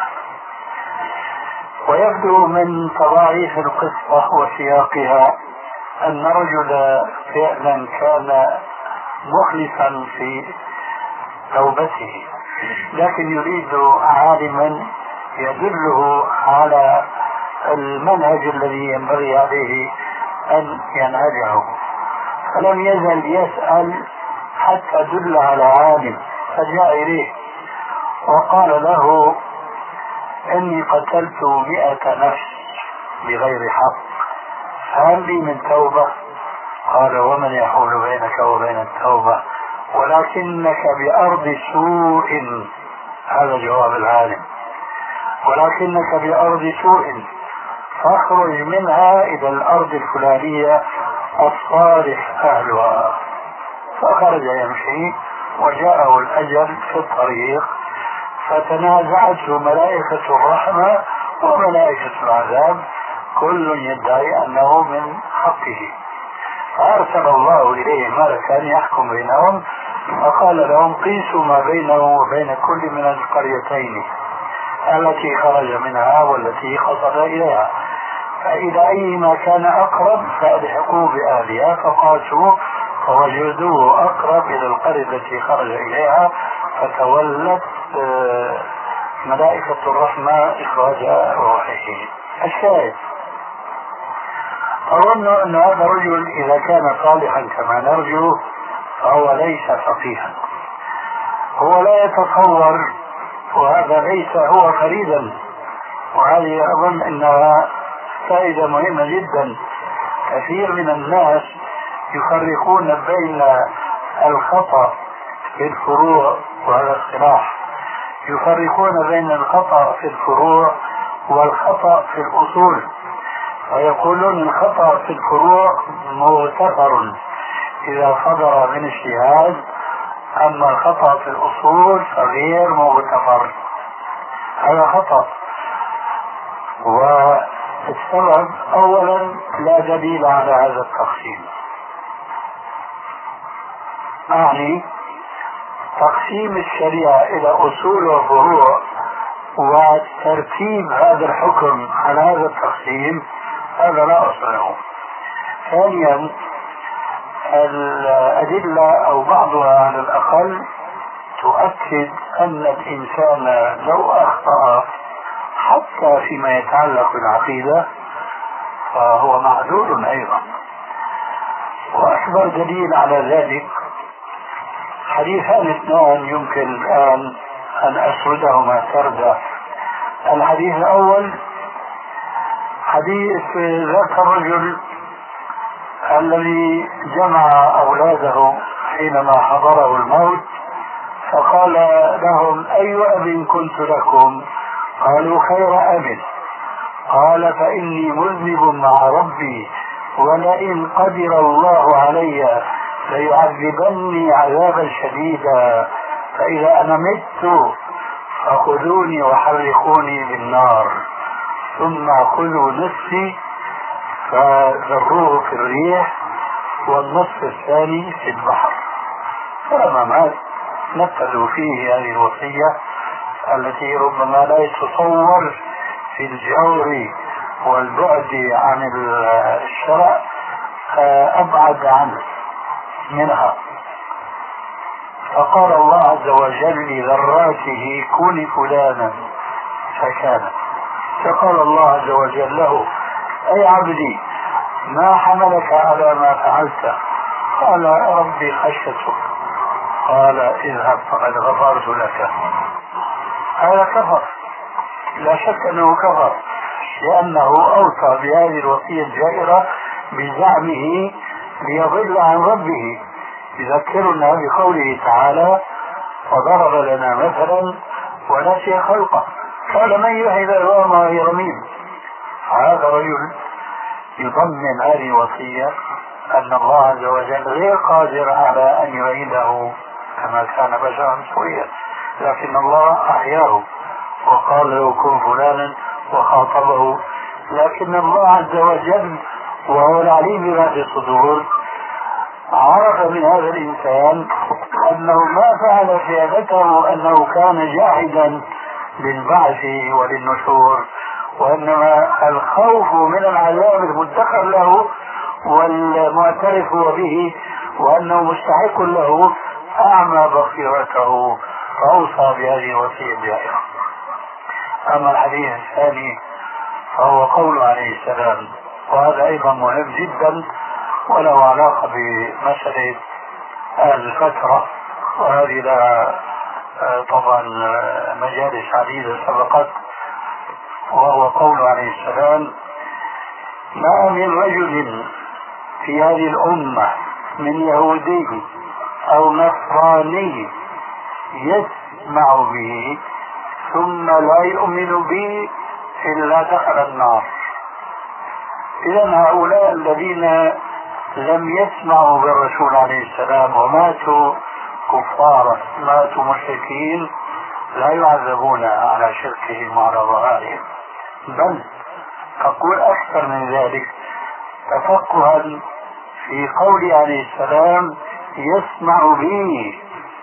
S4: ويبدو من تضاعيف القصة وسياقها أن رجل فعلا كان مخلصا في توبته، لكن يريد عالما يدله على المنهج الذي ينبغي عليه أن ينهجه، فلم يزل يسأل حتى دل على عالم، فجاء إليه وقال له: إني قتلت 100 نفس بغير حق، هل لي من توبة؟ قال: ومن يحول بينك وبين التوبة؟ ولكنك بأرض سوء. هذا جواب العالم: ولكنك بأرض سوء فاخرج منها إلى الأرض الفلانية الصالح أهلها. فخرج يمشي وجاءه الأجل في الطريق، فتنازعته ملائكة الرحمة وملائكة العذاب، كل يدعي أنه من حقه، فأرسل الله إليه ملكا يحكم بينهم، فقال لهم: قيسوا ما بينه وبين كل من القريتين التي خرج منها والتي قصد إليها، فإذا أيما كان أقرب فألحقوا بأهلها، فقاسوا فوجدوه أقرب إلى القرية التي خرج إليها، فتولت ملائكة الرحمة إخراج روحه. الشاهد: أظن أن هذا الرجل إذا كان صالحا كما نرجو فهو ليس فقيها، هو لا يتصور، وهذا ليس هو فريدا، وهذه أظن أنها فائدة مهمة جدا. كثير من الناس يفرقون بين الخطأ في الفروع، وهذا اصطلاح، يفرقون بين الخطأ في الفروع والخطأ في الأصول، ويقولون الخطأ في الفروع مغتفر إذا صدر من اجتهاد، أما الخطأ في الأصول فغير مغتفر. هذا خطأ، والسبب أولا لا دليل على هذا التقسيم، يعني تقسيم الشريعة إلى أصول وفروع وترتيب هذا الحكم على هذا التقسيم هذا لا أصل له. ثانيا الأدلة أو بعضها على الأقل تؤكد أن الإنسان لو أخطأ حتى فيما يتعلق بالعقيدة فهو معذور أيضا. وأكبر دليل على ذلك حديثان اثنان يمكن الآن أن أسردهما سردا. الحديث الأول حديث ذاك الرجل الذي جمع أولاده حينما حضره الموت، فقال لهم: أي أب كنت لكم؟ قالوا: خير أب. قال: فإني مذنب مع ربي، ولئن قدر الله علي ليعذبني عذابا شديدا، فإذا أنا مت فخذوني وحرقوني بالنار، ثم خذوا نصفي فذروه في الريح والنصف الثاني في البحر. فلما مات نفذوا فيه هذه الوصية التي ربما لا يتصور في الجور والبعد عن الشرع أبعد عنه منها. فقال الله عز وجل لذراته: كن فلانا فكان. فقال الله عز وجل له: أي عبدي، ما حملك على ما فعلت؟ قال: ربي خشيتك. قال: اذهب فقد غفرت لك. هذا كفر، لا شك أنه كفر، لأنه أوصى بهذه الوصية الجائرة بزعمه ليضل عن ربه. يذكرنا بقوله تعالى: وضرب لنا مثلا ونسي خلقه قال: من يحيي العظام وهي رميم. هذا رجل يضمن هذه الوصية أن الله عز وجل غير قادر على أن يعيده كما كان بشرا سويا، لكن الله أحياه وقال له: كن فلانا وخاطبه. لكن الله عز وجل وهو العليم بما في الصدور عرف من هذا الإنسان أنه ما فعل فعلته أنه كان جاحدا للبعث وللنشور، وإنما الخوف من العذاب المدخر له والمعترف به وأنه مستحق له أعمى بصيرته، فأوصى بهذه الوصية الجائرة. أما الحديث الثاني فهو قول عليه السلام، وهذا أيضا مهم جدا وله علاقة بمسألة الفترة، وهذه لها طبعا مجالس عديدة سبقت. وهو قول عليه السلام: ما من رجل في هذه الأمة من يهودي أو نصراني يسمع به ثم لا يؤمن به إلا دخل النار. إذن هؤلاء الذين لم يسمعوا بالرسول عليه السلام وماتوا كفارا، ماتوا مشركين، لا يعذبون على شركهم وعلى ظهارهم، بل أقول أكثر من ذلك تفقها في قول عليه السلام: يسمع بي.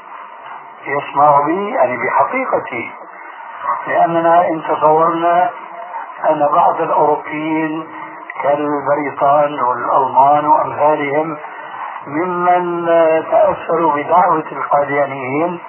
S4: يسمع بي يعني بحقيقتي، لأننا إن تصورنا أن بعض الأوروبيين كالبريطان والألمان وأمثالهم ممن تأثروا بدعوة القاديانيين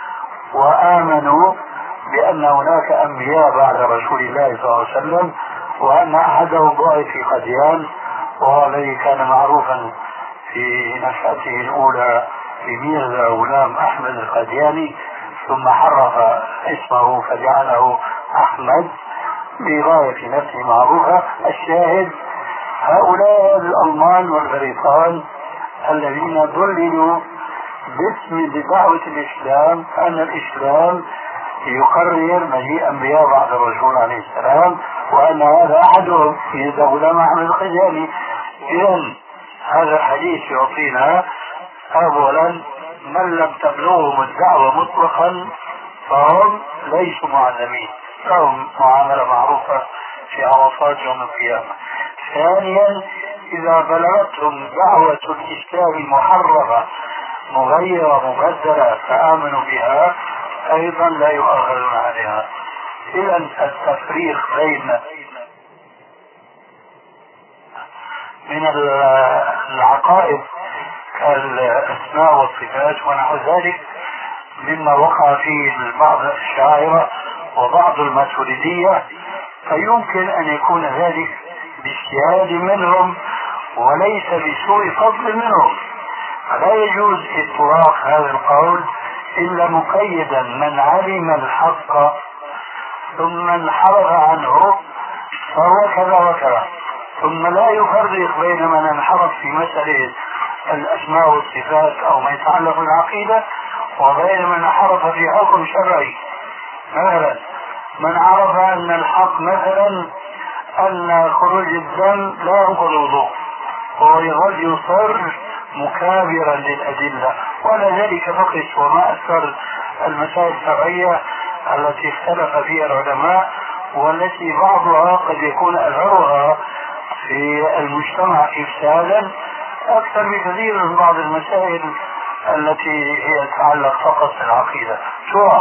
S4: وآمنوا بأن هناك أنبياء بعد رسول الله صلى الله عليه وسلم، وأن أحدهم بعث في قاديان، وهو الذي كان معروفا في نشأته الأولى بميرزا غلام أحمد القادياني، ثم حرف اسمه فجعله أحمد بغاية نفسه معروفة. الشاهد هؤلاء الألمان والبريطان الذين ضللوا باسم بدعوة الإسلام أن الإسلام يقرر مجيء أنبياء بعد الرسول عليه السلام، وأن هذا أحدهم ميرزا غلام أحمد القادياني. إذن هذا الحديث يعطينا أولا من لم تبلغهم الدعوة مطلقا فهم ليسوا معذبين، لهم معاملة معروفة في عرفات يوم القيامة. ثانيا إذا بلغتهم دعوة الإسلام محرفة مغيرة مبدلة فآمنوا بها أيضا لا يؤخذون عليها. إذن التفريق بين من العقائد كالأسماء والصفات ونحو ذلك مما وقع فيه بعض الشاعرة وبعض الماتريدية، فيمكن أن يكون ذلك باجتهاد منهم وليس بسوء فضل منهم. فلا يجوز إطلاق هذا القول إلا مقيدا: من علم الحق ثم انحرف عنه فهو كذا وكذا، ثم لا يفرق بين من انحرف في مسألة الأسماء والصفات أو ما يتعلق بالعقيدة وبين من انحرف في حكم شرعي. مثلا من عرف ان الحق مثلا ان خروج الدم لا ينقض الوضوء ويظل يصر مكابرا للادله، ولا ذلك فقط، وما اكثر المسائل الشرعيه التي اختلف فيها العلماء، والتي بعضها قد يكون اثرها في المجتمع افسادا اكثر بكثير من بعض المسائل التي هي تتعلق فقط بالعقيده. شو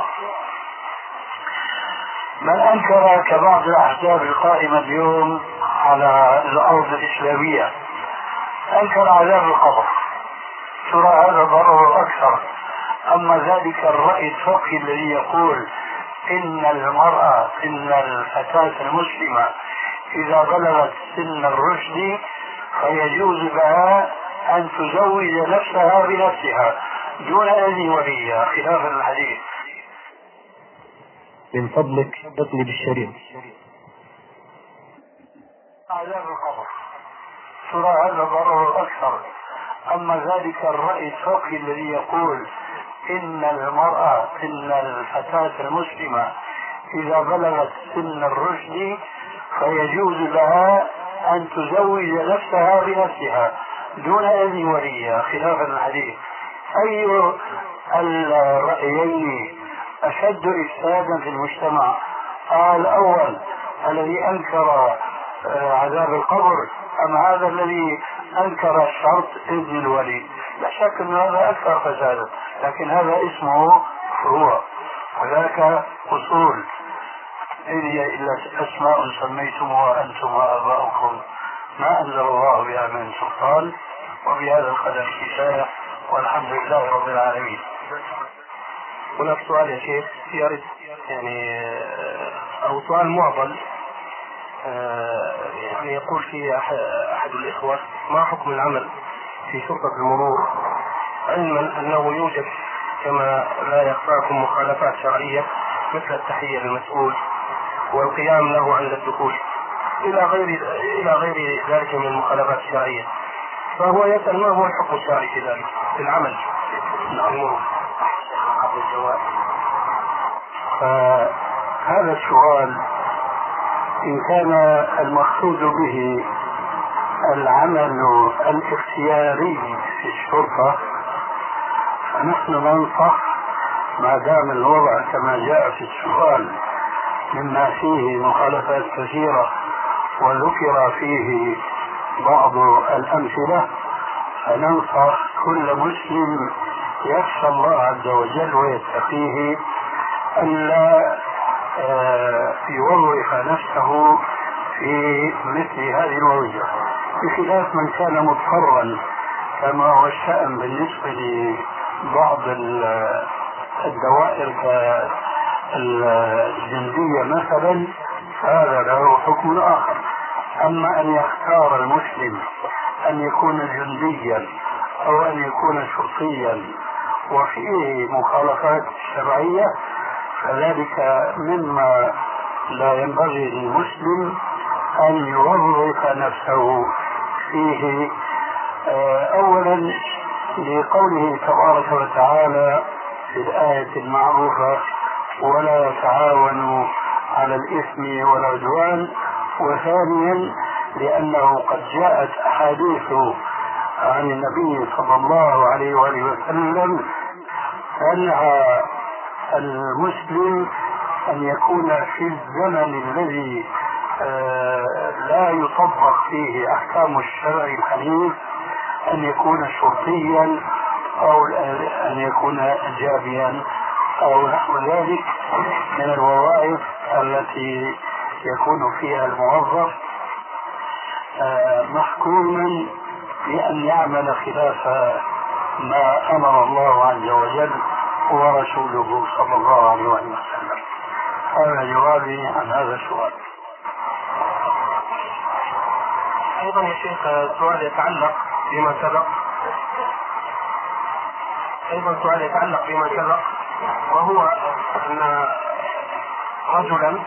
S4: من انكر كبعض الاحزاب القائمه اليوم على الارض الاسلاميه انكر عذاب القبر، ترى هذا ضرر اكثر. اما ذلك الراي الفقهي الذي يقول ان المراه، ان الفتاه المسلمه اذا بلغت سن الرشد فيجوز لها ان تزوج نفسها بنفسها دون اذن وليها خلافا الحديث.
S3: من فضلك اطلب بالشريط.
S4: عذاب القبر، ترى هذا ضرر اكثر. اما ذلك الراي الفقهي الذي يقول ان المراه، ان الفتاه المسلمه اذا بلغت سن الرشد فيجوز لها ان تزوج نفسها بنفسها دون اذن وليها خلافا الحديث، اي الرايين اشد افسادا في المجتمع؟ الاول الذي انكر عذاب القبر ام هذا الذي انكر شرط اذن الولي؟ لا شك ان هذا اكثر فسادا، لكن هذا اسمه فروع وذاك اصول. إن هي إلا أسماء سميتموها أنتم وآباؤكم ما أنزل الله بها من سلطان، وبهذا القدر كفاية، والحمد لله رب العالمين.
S3: هناك سؤال يا شيخ يرد يعني أو سؤال معضل، يعني يقول فيه أحد الإخوة: ما حكم العمل في شرطة المرور علما أنه يوجد كما لا يخفاكم مخالفات شرعية مثل التحية للمسؤول والقيام له عند الدخول إلى غير ذلك من المخالفات الشرعية، فهو يسأل ما هو الحكم الشرعي في ذلك في العمل في المرور قبل الجواز؟
S4: فهذا السؤال إن كان المقصود به العمل الاختياري في الشرطة فنحن ننصح ما دام الوضع كما جاء في السؤال مما فيه مخالفات كثيرة وذكر فيه بعض الأمثلة، فننصح كل مسلم يخشى الله عز وجل ويتقيه ألا يوظف نفسه في مثل هذه الوظيفة، بخلاف من كان مضطرا كما هو الشأن بالنسبة لبعض الدوائر الجندية مثلا، هذا له حكم آخر. أما أن يختار المسلم أن يكون جنديا أو أن يكون شرطيا وفيه مخالفات شرعية فذلك مما لا ينبغي للمسلم أن يوظف نفسه فيه. أولا لقوله تبارك وتعالى في الآية المعروفة: ولا يتعاونوا على الإثم والعدوان. وثانيا لأنه قد جاءت أحاديث عن النبي صلى الله عليه وآله وسلم أنها المسلم أن يكون في الزمن الذي لا يطبق فيه أحكام الشرع الحنيف أن يكون شرطيا أو أن يكون جابيا أو نحو ذلك من الوظائف التي يكون فيها الموظف محكوما بأن يعمل خلاف ما أمر الله عز وجل ورسوله صلى الله عليه وسلم. هذا جوابي عن هذا السؤال.
S3: أيضا يا شيخ سؤال يتعلق بما سبق، وهو أن رجلا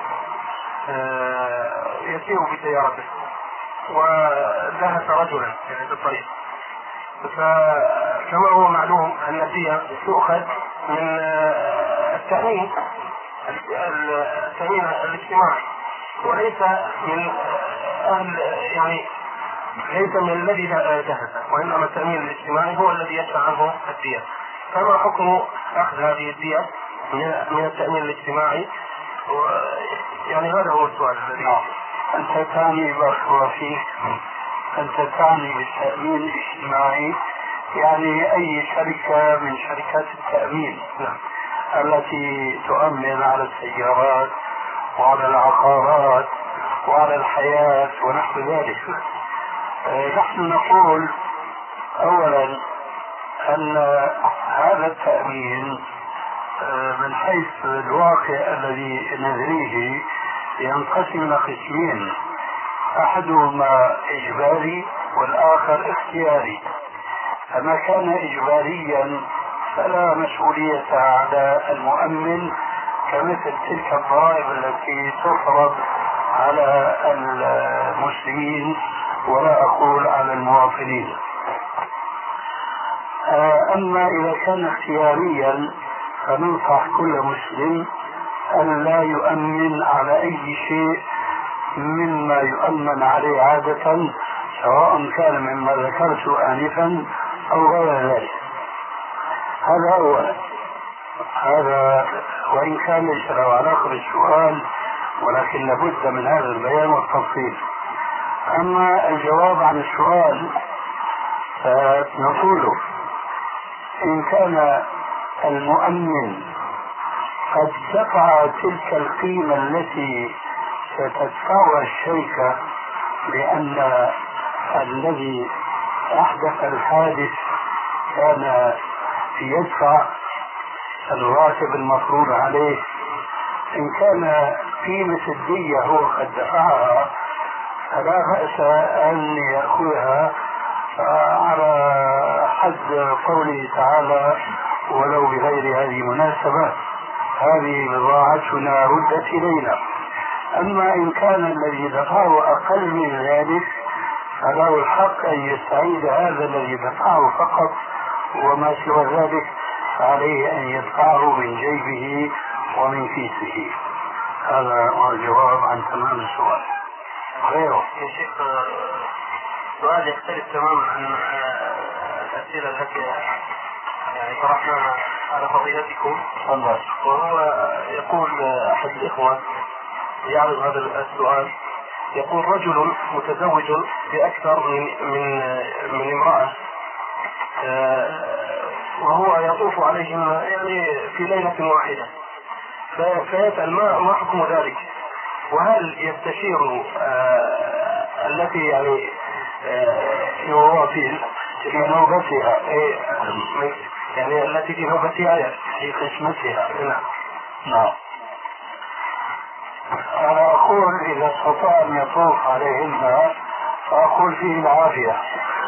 S3: يسير بسيارته ودهس رجلا يعني في الطريق، فكما هو معلوم أن الدية تؤخذ من التأمين الاجتماعي، وليس من يعني ليس من الذي جهز، وإنما التأمين الاجتماعي هو الذي يدفع عنه الدية. فما حكم أخذ هذه الدية من التأمين الاجتماعي؟ يعني هذا هو السؤال الذي
S4: أنت تعني بارك الله فيك، أنت تعني بالتأمين الاجتماعي يعني أي شركة من شركات التأمين التي تؤمن على السيارات وعلى العقارات وعلى الحياة ونحو ذلك. نحن نقول أولا أن هذا التأمين من حيث الواقع الذي ندريه ينقسم إلى قسمين، أحدهما إجباري والآخر اختياري. فما كان إجباريا فلا مسؤولية على المؤمن كمثل تلك الضرائب التي تفرض على المسلمين ولا أقول على المواطنين. أما إذا كان اختياريا فننصح كل مسلم أن لا يؤمن على أي شيء مما يؤمن عليه عادة، سواء كان مما ذكرت آنفا أو غير ذلك. هذا أولا. هذا وإن كان ليس له علاقة بالسؤال، ولكن لابد من هذا البيان والتفصيل. أما الجواب عن السؤال فنقول إن كان المؤمن قد دفع تلك القيمة التي ستدفعها الشركة لأن الذي أحدث الحادث كان يدفع الراتب المفروض عليه، إن كان قيمة الدية هو قد دفعها فلا بأس أن يأخذها على حد قوله تعالى ولو بغير هذه المناسبة، هذه بضاعتنا ردت إلينا. أما إن كان الذي دفعه أقل من ذلك فله الحق أن يستعيد هذا الذي دفعه فقط، وما سوى ذلك عليه أن يدفعه من جيبه ومن كيسه. هذا هو الجواب عن تمام السؤال. غيره
S3: يا شيخ سؤال يختلف تماما عن الأسئلة التي يعني طرحناها على فضيلتكم. وهو يقول أحد الإخوة يعرض هذا السؤال، يقول رجل متزوج بأكثر من امرأة وهو يطوف عليهم يعني في ليلة واحدة، فيسأل ما حكم ذلك؟ وهل يستشير التي يعني هو في نوبتها يعني التي في نوبتها في قسمتها؟
S4: نعم. أنا أقول إذا استطاع أن يطوف عليهن فأقول فيه العافية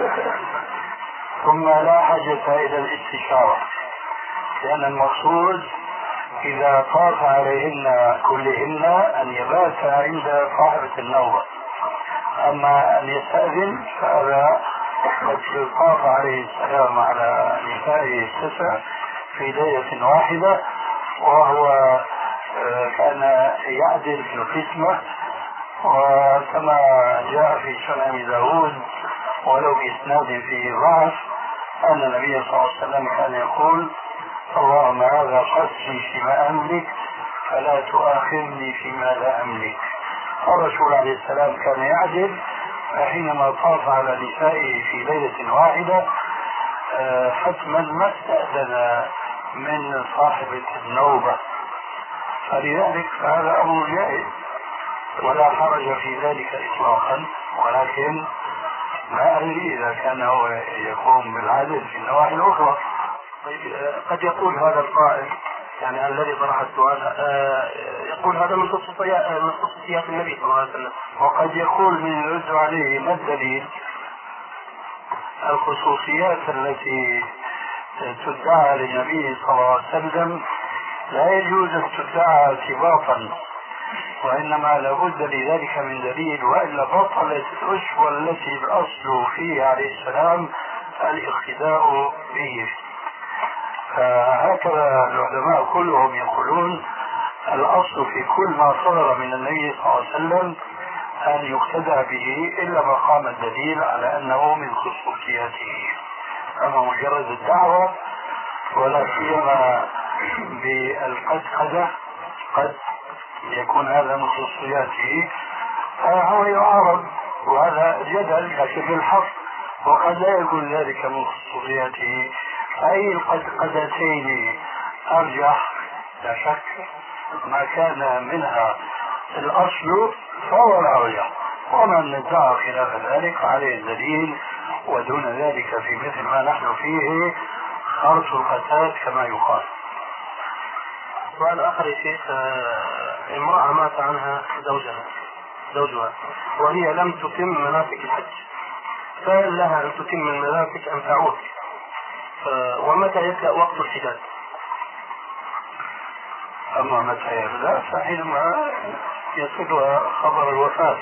S4: ثم لا حاجة إلى الاستشارة، لأن المقصود إذا طاف عليهن كلهن أن يبات عند صاحبة النوبة. أما أن يستأذن فهذا قد طاف عليه السلام على نسائه التسع في ليلة واحدة، وهو كان يعدل في القسمة، وكما جاء في سنن داود ولو بإسناد فيه ضعف أن النبي صلى الله عليه وسلم كان يقول اللهم هذا قسمي فيما أملك فلا تؤاخذني فيما لا أملك. الرسول عليه السلام كان يعدل، فحينما طاف على نسائه في ليلة واحدة حتما ما استأذن من صاحبة النوبة، فلذلك فهذا أمر جائز ولا حرج في ذلك إطلاقا، ولكن ما أدري إذا كان هو يقوم بالعدل في النواحي الأخرى.
S3: طيب قد يقول هذا القائل يعني الذي طرح السؤال يقول هذا من خصوصيات النبي صلى الله عليه وسلم،
S4: وقد يقول من يرد عليه ما الدليل؟ الخصوصيات التي تدعى للنبي صلى الله عليه وسلم لا يجوز أن تدعى ارتباطا، وإنما لابد لذلك من دليل، وإلا بطلت الأسوة التي الأصل فيه عليه السلام الاقتداء به. فهكذا العلماء كلهم يقولون الأصل في كل ما صدر من النبي صلى الله عليه وسلم أن يقتدى به إلا مقام الدليل على أنه من خصوصياته. أما مجرد الدعوة ولا سيما بالقد قد يكون هذا من خصوصياته فهو يعارض، وهذا جدل لكن بالحق، وقد لا يكون ذلك من خصوصياته. أي القدتين أرجح لا شك، ما كان منها الأصل فهو الأرجح، ومن ادعى خلاف ذلك عليه الدليل، ودون ذلك في مثل ما نحن فيه خرص القتال كما يقال.
S3: سؤال آخر يا شيخ، امرأة مات عنها زوجها وهي لم تتم مناسك الحج، فهل لها أن تتم المناسك أم تعود؟ ومتى يبدأ وقت الحجاج؟
S4: أما متى يبدأ فحينما يصلها خبر الوفاة.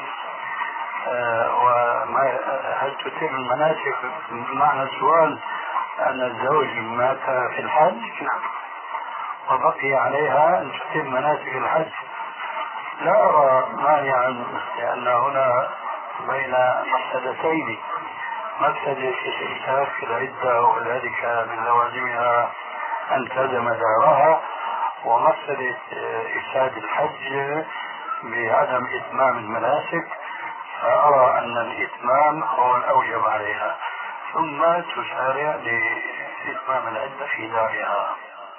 S4: هل تتم المناسك بمعنى السؤال أن الزوج مات في الحج وبقي عليها أن تتم مناسك الحج؟ لا أرى مانعا، لأن هنا بين مفسدتين: مفسدة الإمساك في العدة وذلك من لوازمها أن تلزم دارها، ومفسدة إفساد الحج بعدم إتمام المناسك. فأرى أن الإتمام هو الأوجب عليها، ثم تسارع لإتمام العدة في دارها.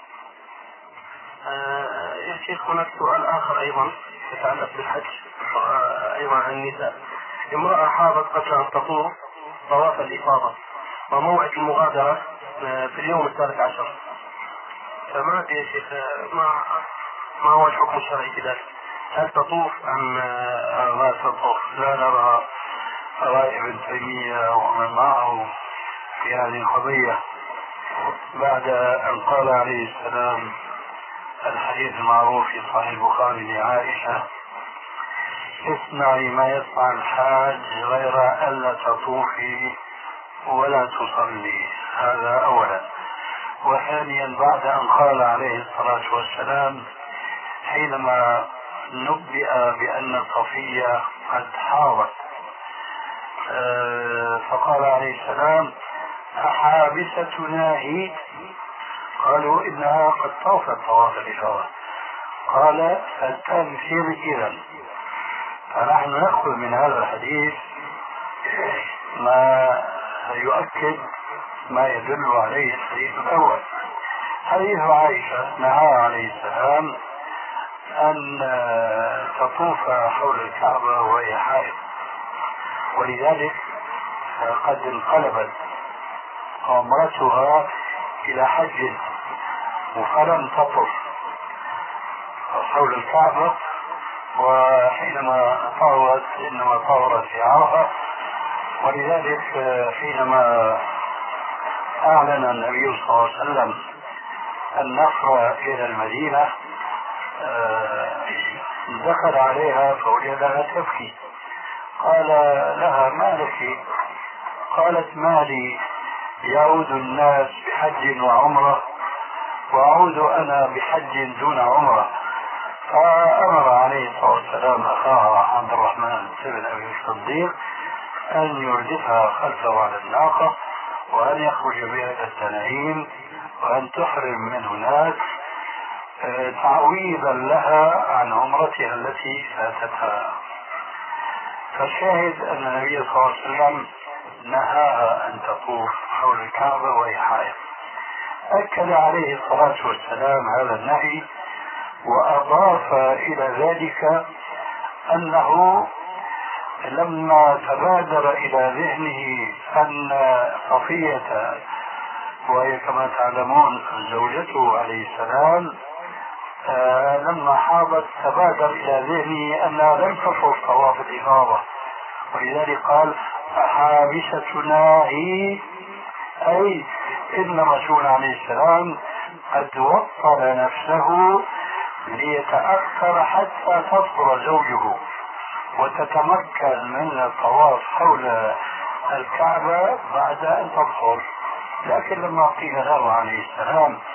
S3: يا شيخ هناك سؤال آخر أيضا يتعلق بالحج أيضا عن النساء. امرأة حاضت قبل أن تطوف طواف الإفاضة وموعد المغادرة في اليوم 13، فما أدري يا شيخ ما هو الحكم الشرعي في ذلك؟ هل تطوف أم
S4: لا تطوف؟ لا نرى رأي ابن تيمية ومن معه في هذه القضية بعد أن قال عليه السلام الحديث المعروف في صحيح البخاري لعائشة: اصنعي ما يصنع الحاج غير ألا تطوفي ولا تصلي. هذا أولا. وثانيا بعد أن قال عليه الصلاة والسلام حينما نبئ بأن صفية قد حاضت فقال عليه السلام: أحابستنا هي؟ قالوا إنها قد طافت طواف الإفاضة. قال: فلتنفر إذا. فنحن نأخذ من هذا الحديث ما يؤكد ما يدل عليه الحديث الأول. حديث عائشة نهى عليه السلام أن تطوف حول الكعبة وهي حائض، ولذلك قد انقلبت عمرتها إلى حج فلم تطف حول الكعبة، وحينما طارت إنما طارت في عرفة. ولذلك حينما أعلن النبي صلى الله عليه وسلم النفر إلى المدينة دخل عليها فوجدها تبكي. قال لها: ما لك؟ قالت: ما لي يعود الناس بحج وعمرة وأعود أنا بحج دون عمرة. فأمر عليه الصلاة والسلام أخاها عبد الرحمن بن أبي الصديق أن يردفها خلفه على الناقة، وأن يخرج بها إلى التنعيم، وأن تحرم من هناك تعويضا لها عن عمرتها التي فاتتها. فالشاهد أن النبي صلى الله عليه وسلم نهاها أن تطوف حول الكعبة وهي حائض. أكد عليه الصلاة والسلام هذا النهي، وأضاف إلى ذلك أنه لما تبادر إلى ذهنه أن صفية وهي كما تعلمون زوجته عليه السلام لما حاضت تبادر إلى ذهنه أنها لم تطوف طواف الإفاضة، ولذلك قال: أحابستنا هي؟ أي إن الرسول عليه السلام قد وطن نفسه ليتأخر حتى تطهر زوجه وتتمكن من الطواف حول الكعبة بعد أن تطهر. لكن لما قيل له عليه السلام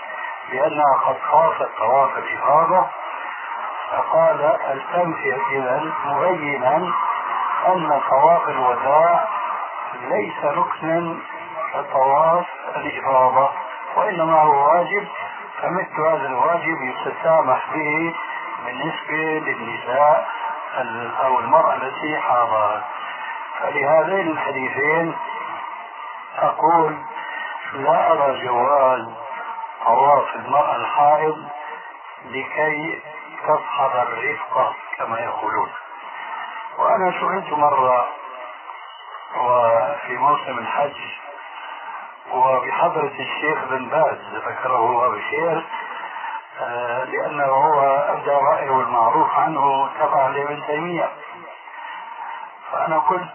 S4: بأنها قد خافت طواف الإفاضة، فقال التمثل إذا مبينا أن طواف الوداع ليس ركنا كطواف الإفاضة، وإنما هو واجب، فمثل هذا الواجب يتسامح به بالنسبة للنساء أو المرأة التي حاضرت. فلهذين الحديثين أقول لا أرى جواز طواف المرأة الحائض لكي تصحب الرفقة كما يقولون. وأنا سئلت مرة وفي موسم الحج وبحضرة الشيخ بن باز ذكره أبو الشيخ، لأنه هو أبدى رأيه المعروف عنه تبع لابن تيمية، فأنا كنت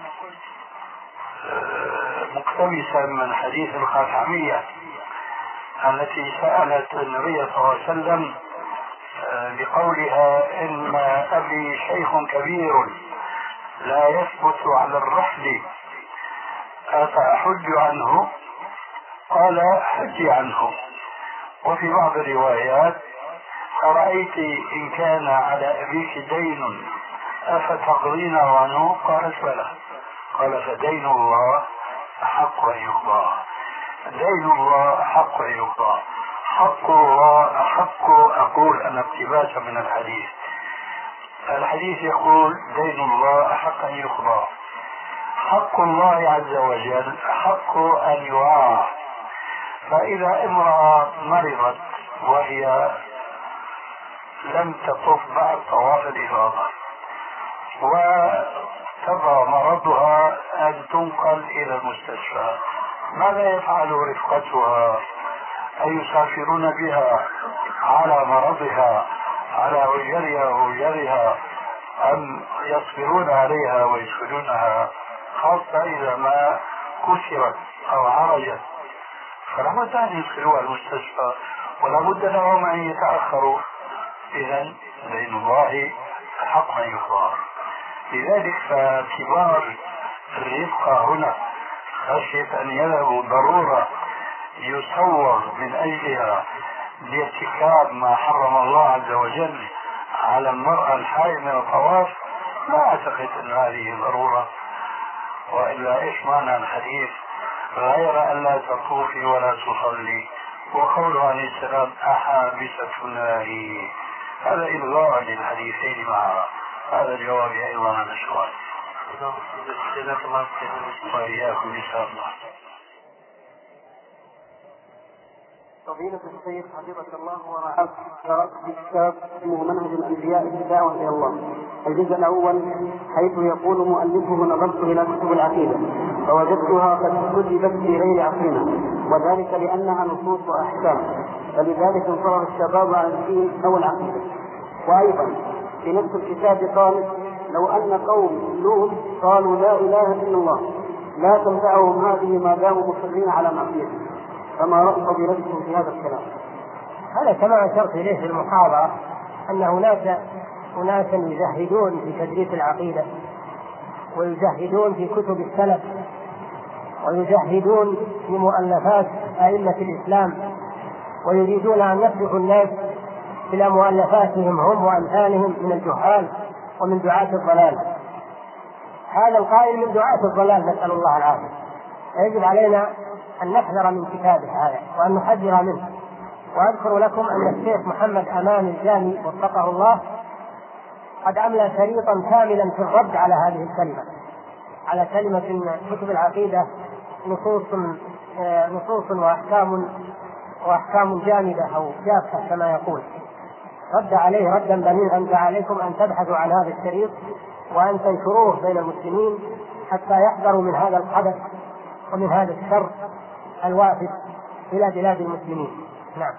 S4: مقتبسا من حديث الخاتمية التي سألت النبي صلى الله عليه وسلم بقولها إن أبي شيخ كبير لا يثبت على الرحل أفأحج عنه؟ قال حجي عنه. وفي بعض الروايات أرأيت إن كان على أبيك دين أفتقضينه عنه؟ قالت بلى. قال فدين الله أحق أن يقضى، دين الله أحق أن يقضى، حق الله أحق. أقول أنا اقتباسا من الحديث، الحديث يقول دين الله أحق أن يقضى، حق الله عز وجل أحق أن يراعى. فإذا امرأة مرضت وهي لم تطف بعد طواف الإفاضة وتبقى مرضها أن تنقل إلى المستشفى، ماذا يفعل رفقتها؟ أيسافرون بها على مرضها على أجرها أم يصبرون عليها ويدخلونها، خاصة إذا ما كسرت أو عرجت؟ فلا بد أن يدخلوها المستشفى ولا بد لهم أن يتأخروا. إذا دين الله حق أن يقضى. لذلك فكبار الرفقة هنا خشية أن يذهبوا ضرورة يصور من أجلها لارتكاب ما حرم الله عز وجل على المرأة الحائض من الطواف، لا أعتقد أن هذه ضرورة. وإلا إيش معنى الحديث غير أن لا تطوفي ولا تصلي، وقوله عليه السلام أحابستنا هي، هذا إلغاء للحديثين معا. هذا جواب أيضا عن السؤال. جزاك الله خيرا وإياكم إن شاء الله.
S5: فضيلة الشيخ حفظك الله ورعاك، قرأت في كتاب اسمه منهج الأنبياء الدعوة إلى الله، الجزء الأول حيث يقول مؤلفه نظرت إلى كتب العقيدة فوجدتها قد كتبت في غير عصرنا، وذلك لأنها نصوص وأحكام، فلذلك انصرف الشباب عن الدين أو العقيدة. وأيضا في نفس الكتاب قال لو أن قوم لوط قالوا لا إله إلا الله لا تنفعهم هذه ما داموا مصرين على معصيته، فما رأي فضيلتكم في هذا الكلام؟
S1: هذا كما أشرت إليه في المحاضرة أن هناك أناسا يجهدون في تدريس العقيدة ويجهدون في كتب السلف ويجهدون في مؤلفات أئمة الإسلام ويريدون أن يصرفوا الناس إلى مؤلفاتهم هم وأمثالهم من الجهال ومن دعاة الضلال. هذا القائل من دعاة الضلال نسأل الله العافية. يجب علينا أن نحذر من كتابه هذا وأن نحذر منه. وأذكر لكم أن الشيخ محمد أمان الجامي وفقه الله قد أملى شريطا كاملا في الرد على هذه الكلمة، على كلمة إن كتب العقيدة نصوص وأحكام جامدة أو جافة كما يقول. رد عليه ردا بليغا، فعليكم أن تبحثوا عن هذا الشريط وأن تنشروه بين المسلمين حتى يحذروا من هذا الحدث ومن هذا الشر الوافد إلى بلاد المسلمين. نعم.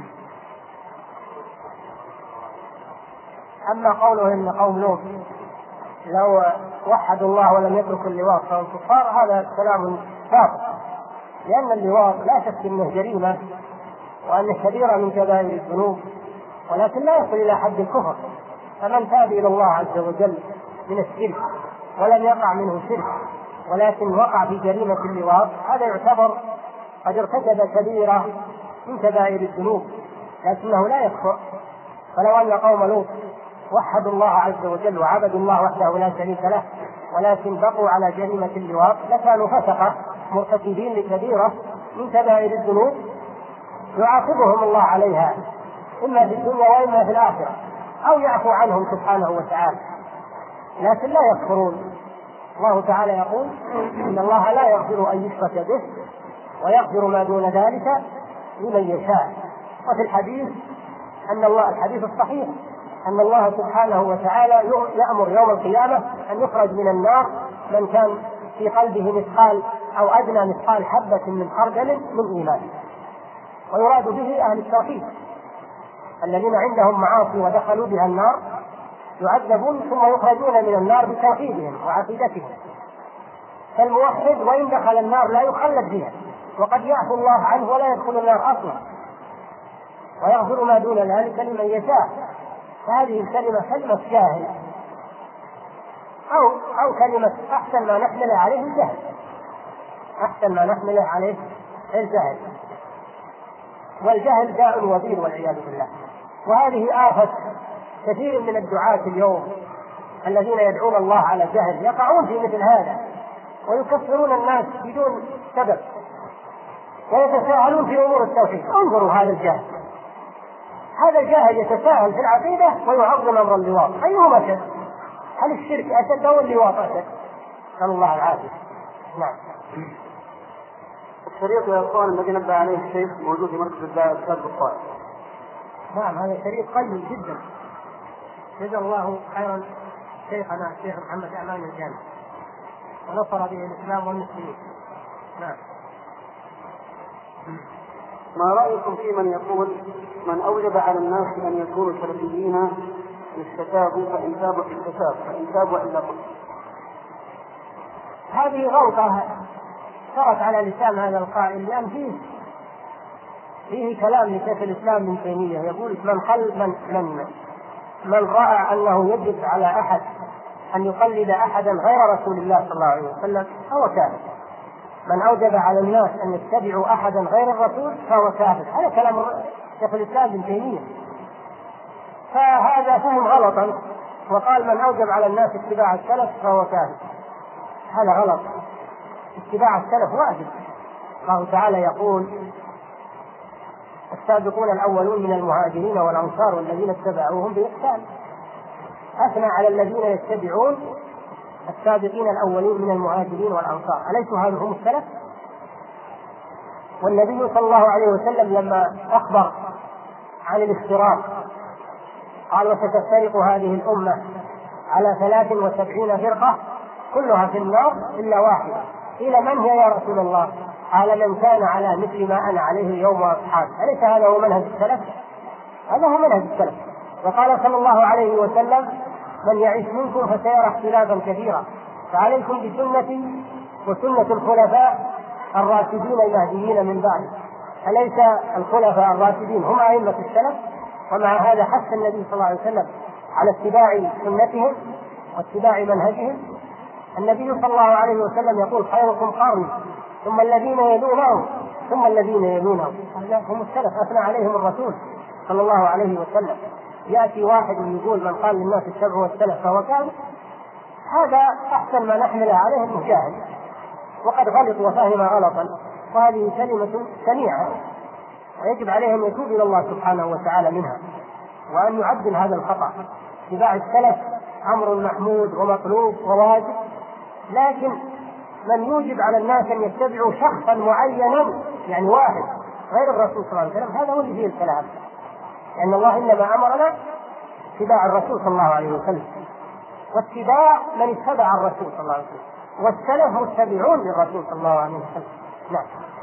S1: أما قوله إن قوم لوط لو وحدوا الله ولم يتركوا اللواط فهم كفار، هذا كلام باطل، لأن اللواط لا شك أنه جريمة وأنه كبيرة من كبائر الذنوب، ولكن لا يصل إلى حد الكفر. فمن تاب إلى الله عز وجل من الشرك ولم يقع منه شرك ولكن وقع في جريمة اللواط، هذا يعتبر قد ارتكب كبيرة من كبائر الذنوب، لكنه لا يكفر. فلو أن قوم لوط وحدوا الله عز وجل وعبدوا الله وحده لا شريك له ولكن بقوا على جريمة اللواط لكانوا فسقة مرتكبين لكبيرة من كبائر الذنوب يعاقبهم الله عليها إما في الدنيا وإما في الآخرة، أو يعفو عنهم سبحانه وتعالى، لكن لا يكفرون. الله تعالى يقول إن الله لا يغفر أن يشرك به ويغفر ما دون ذلك لمن يشاء. وفي الحديث الحديث الصحيح أن الله سبحانه وتعالى يأمر يوم القيامة أن يخرج من النار من كان في قلبه مثقال أو أدنى مثقال حبة من خردل من إيمان، ويراد به أهل التوحيد الذين عندهم معاصي ودخلوا بها النار يعذبون ثم يخرجون من النار بتوحيدهم وعقيدتهم. فالموحد وإن دخل النار لا يخلد فيها، وقد يعفو الله عنه ولا يدخل النار أصلا، ويغفر ما دون ذلك لمن يشاء. فهذه الكلمة كلمة جاهل أو كلمة أحسن ما نحمله عليه الجهل، أحسن ما نحمله عليه الجهل، والجهل داء وبيل والعياذ بالله. وهذه آفة كثير من الدعاة اليوم الذين يدعون الله على جهل، يقعون في مثل هذا ويكفرون الناس بدون سبب ويتساهلون في أمور التوحيد. انظروا هذا الجاهل، هذا الجاهل يتساهل في العقيدة ويعظم أمر اللواط. أيهما أشد؟ هل الشرك أشد أو اللواط أشد؟ نسأل الله العافية. نعم.
S5: الشريط يا اخوان الذي نبه عليه الشيخ موجود في مركز الدعوة الأستاذ بالطائف.
S1: نعم، هذا شريط قيم جدا، جزا الله خيرا شيخنا الشيخ محمد أمان الجامع ونصر به الإسلام والمسلمين. نعم.
S5: ما رأيكم في من يقول من أوجب على الناس أن يكونوا سلفيين يستتابوا فإن تابوا في الكتاب فإن تابوا إلا قل؟
S1: هذه غلطة صارت على لسان هذا القائل، لأن فيه كلام لشيخ الإسلام ابن تيمية يقول من رأى أنه يجب على أحد أن يقلد أحدا غير رسول الله صلى الله عليه وسلم فهو كافر. من أوجب على الناس أن يتبعوا أحدا غير الرسول فهو كافر. هذا كلام شيخ الإسلام ابن تيمية. فهذا فهم غلطا، وقال من أوجب على الناس اتباع السلف فهو كافر. هذا غلط، اتباع السلف واجب. الله تعالى يقول السابقون الأولون من المهاجرين والأنصار والذين اتبعوهم بإحسان، أثنى على الذين يتبعون السابقين الأولين من المهاجرين والأنصار، أليسوا هذا هم السلف؟ والنبي صلى الله عليه وسلم لما أخبر عن الافتراق قال وستفترق هذه الأمة على 73 فرقة كلها في النار إلا واحدة. قيل من هي يا رسول الله؟ قال من كان على مثل ما أنا عليه اليوم وأصحابي. أليس هذا هو منهج السلف؟ هذا هو منهج السلف. وقال صلى الله عليه وسلم من يعيش منكم فسيرى اختلافا كثيرا فعليكم بسنتي وسنة الخلفاء الراشدين المهديين من بعد. أليس الخلفاء الراشدين هم أئمة السلف؟ ومع هذا حث النبي صلى الله عليه وسلم على اتباع سنتهم واتباع منهجهم. النبي صلى الله عليه وسلم يقول خيركم قرني ثم الذين يلونهم ثم الذين يلونهم. هم السلف أثنى عليهم الرسول صلى الله عليه وسلم. يأتي واحد يقول من قال للناس اتبعوا السلف فهو كافر، هذا أحسن ما نحمل عليه المجاهد، وقد غلط وفهم غلطا. وهذه كلمة شنيعة ويجب عليه أن يتوب إلى الله سبحانه وتعالى منها وأن يعدل هذا الخطأ. اتباع السلف أمر محمود ومطلوب وواجب، لكن من يوجب على الناس أن يتبعوا شخصا معينا يعني واحد غير الرسول صلى الله عليه وسلم هذا هو اللي فيه الكلام. لأن الله إنما أمرنا اتباع الرسول صلى الله عليه وسلم، واتباع من اتبع الرسول صلى الله عليه وسلم، والسلف متبعون للرسول صلى الله عليه وسلم. نعم.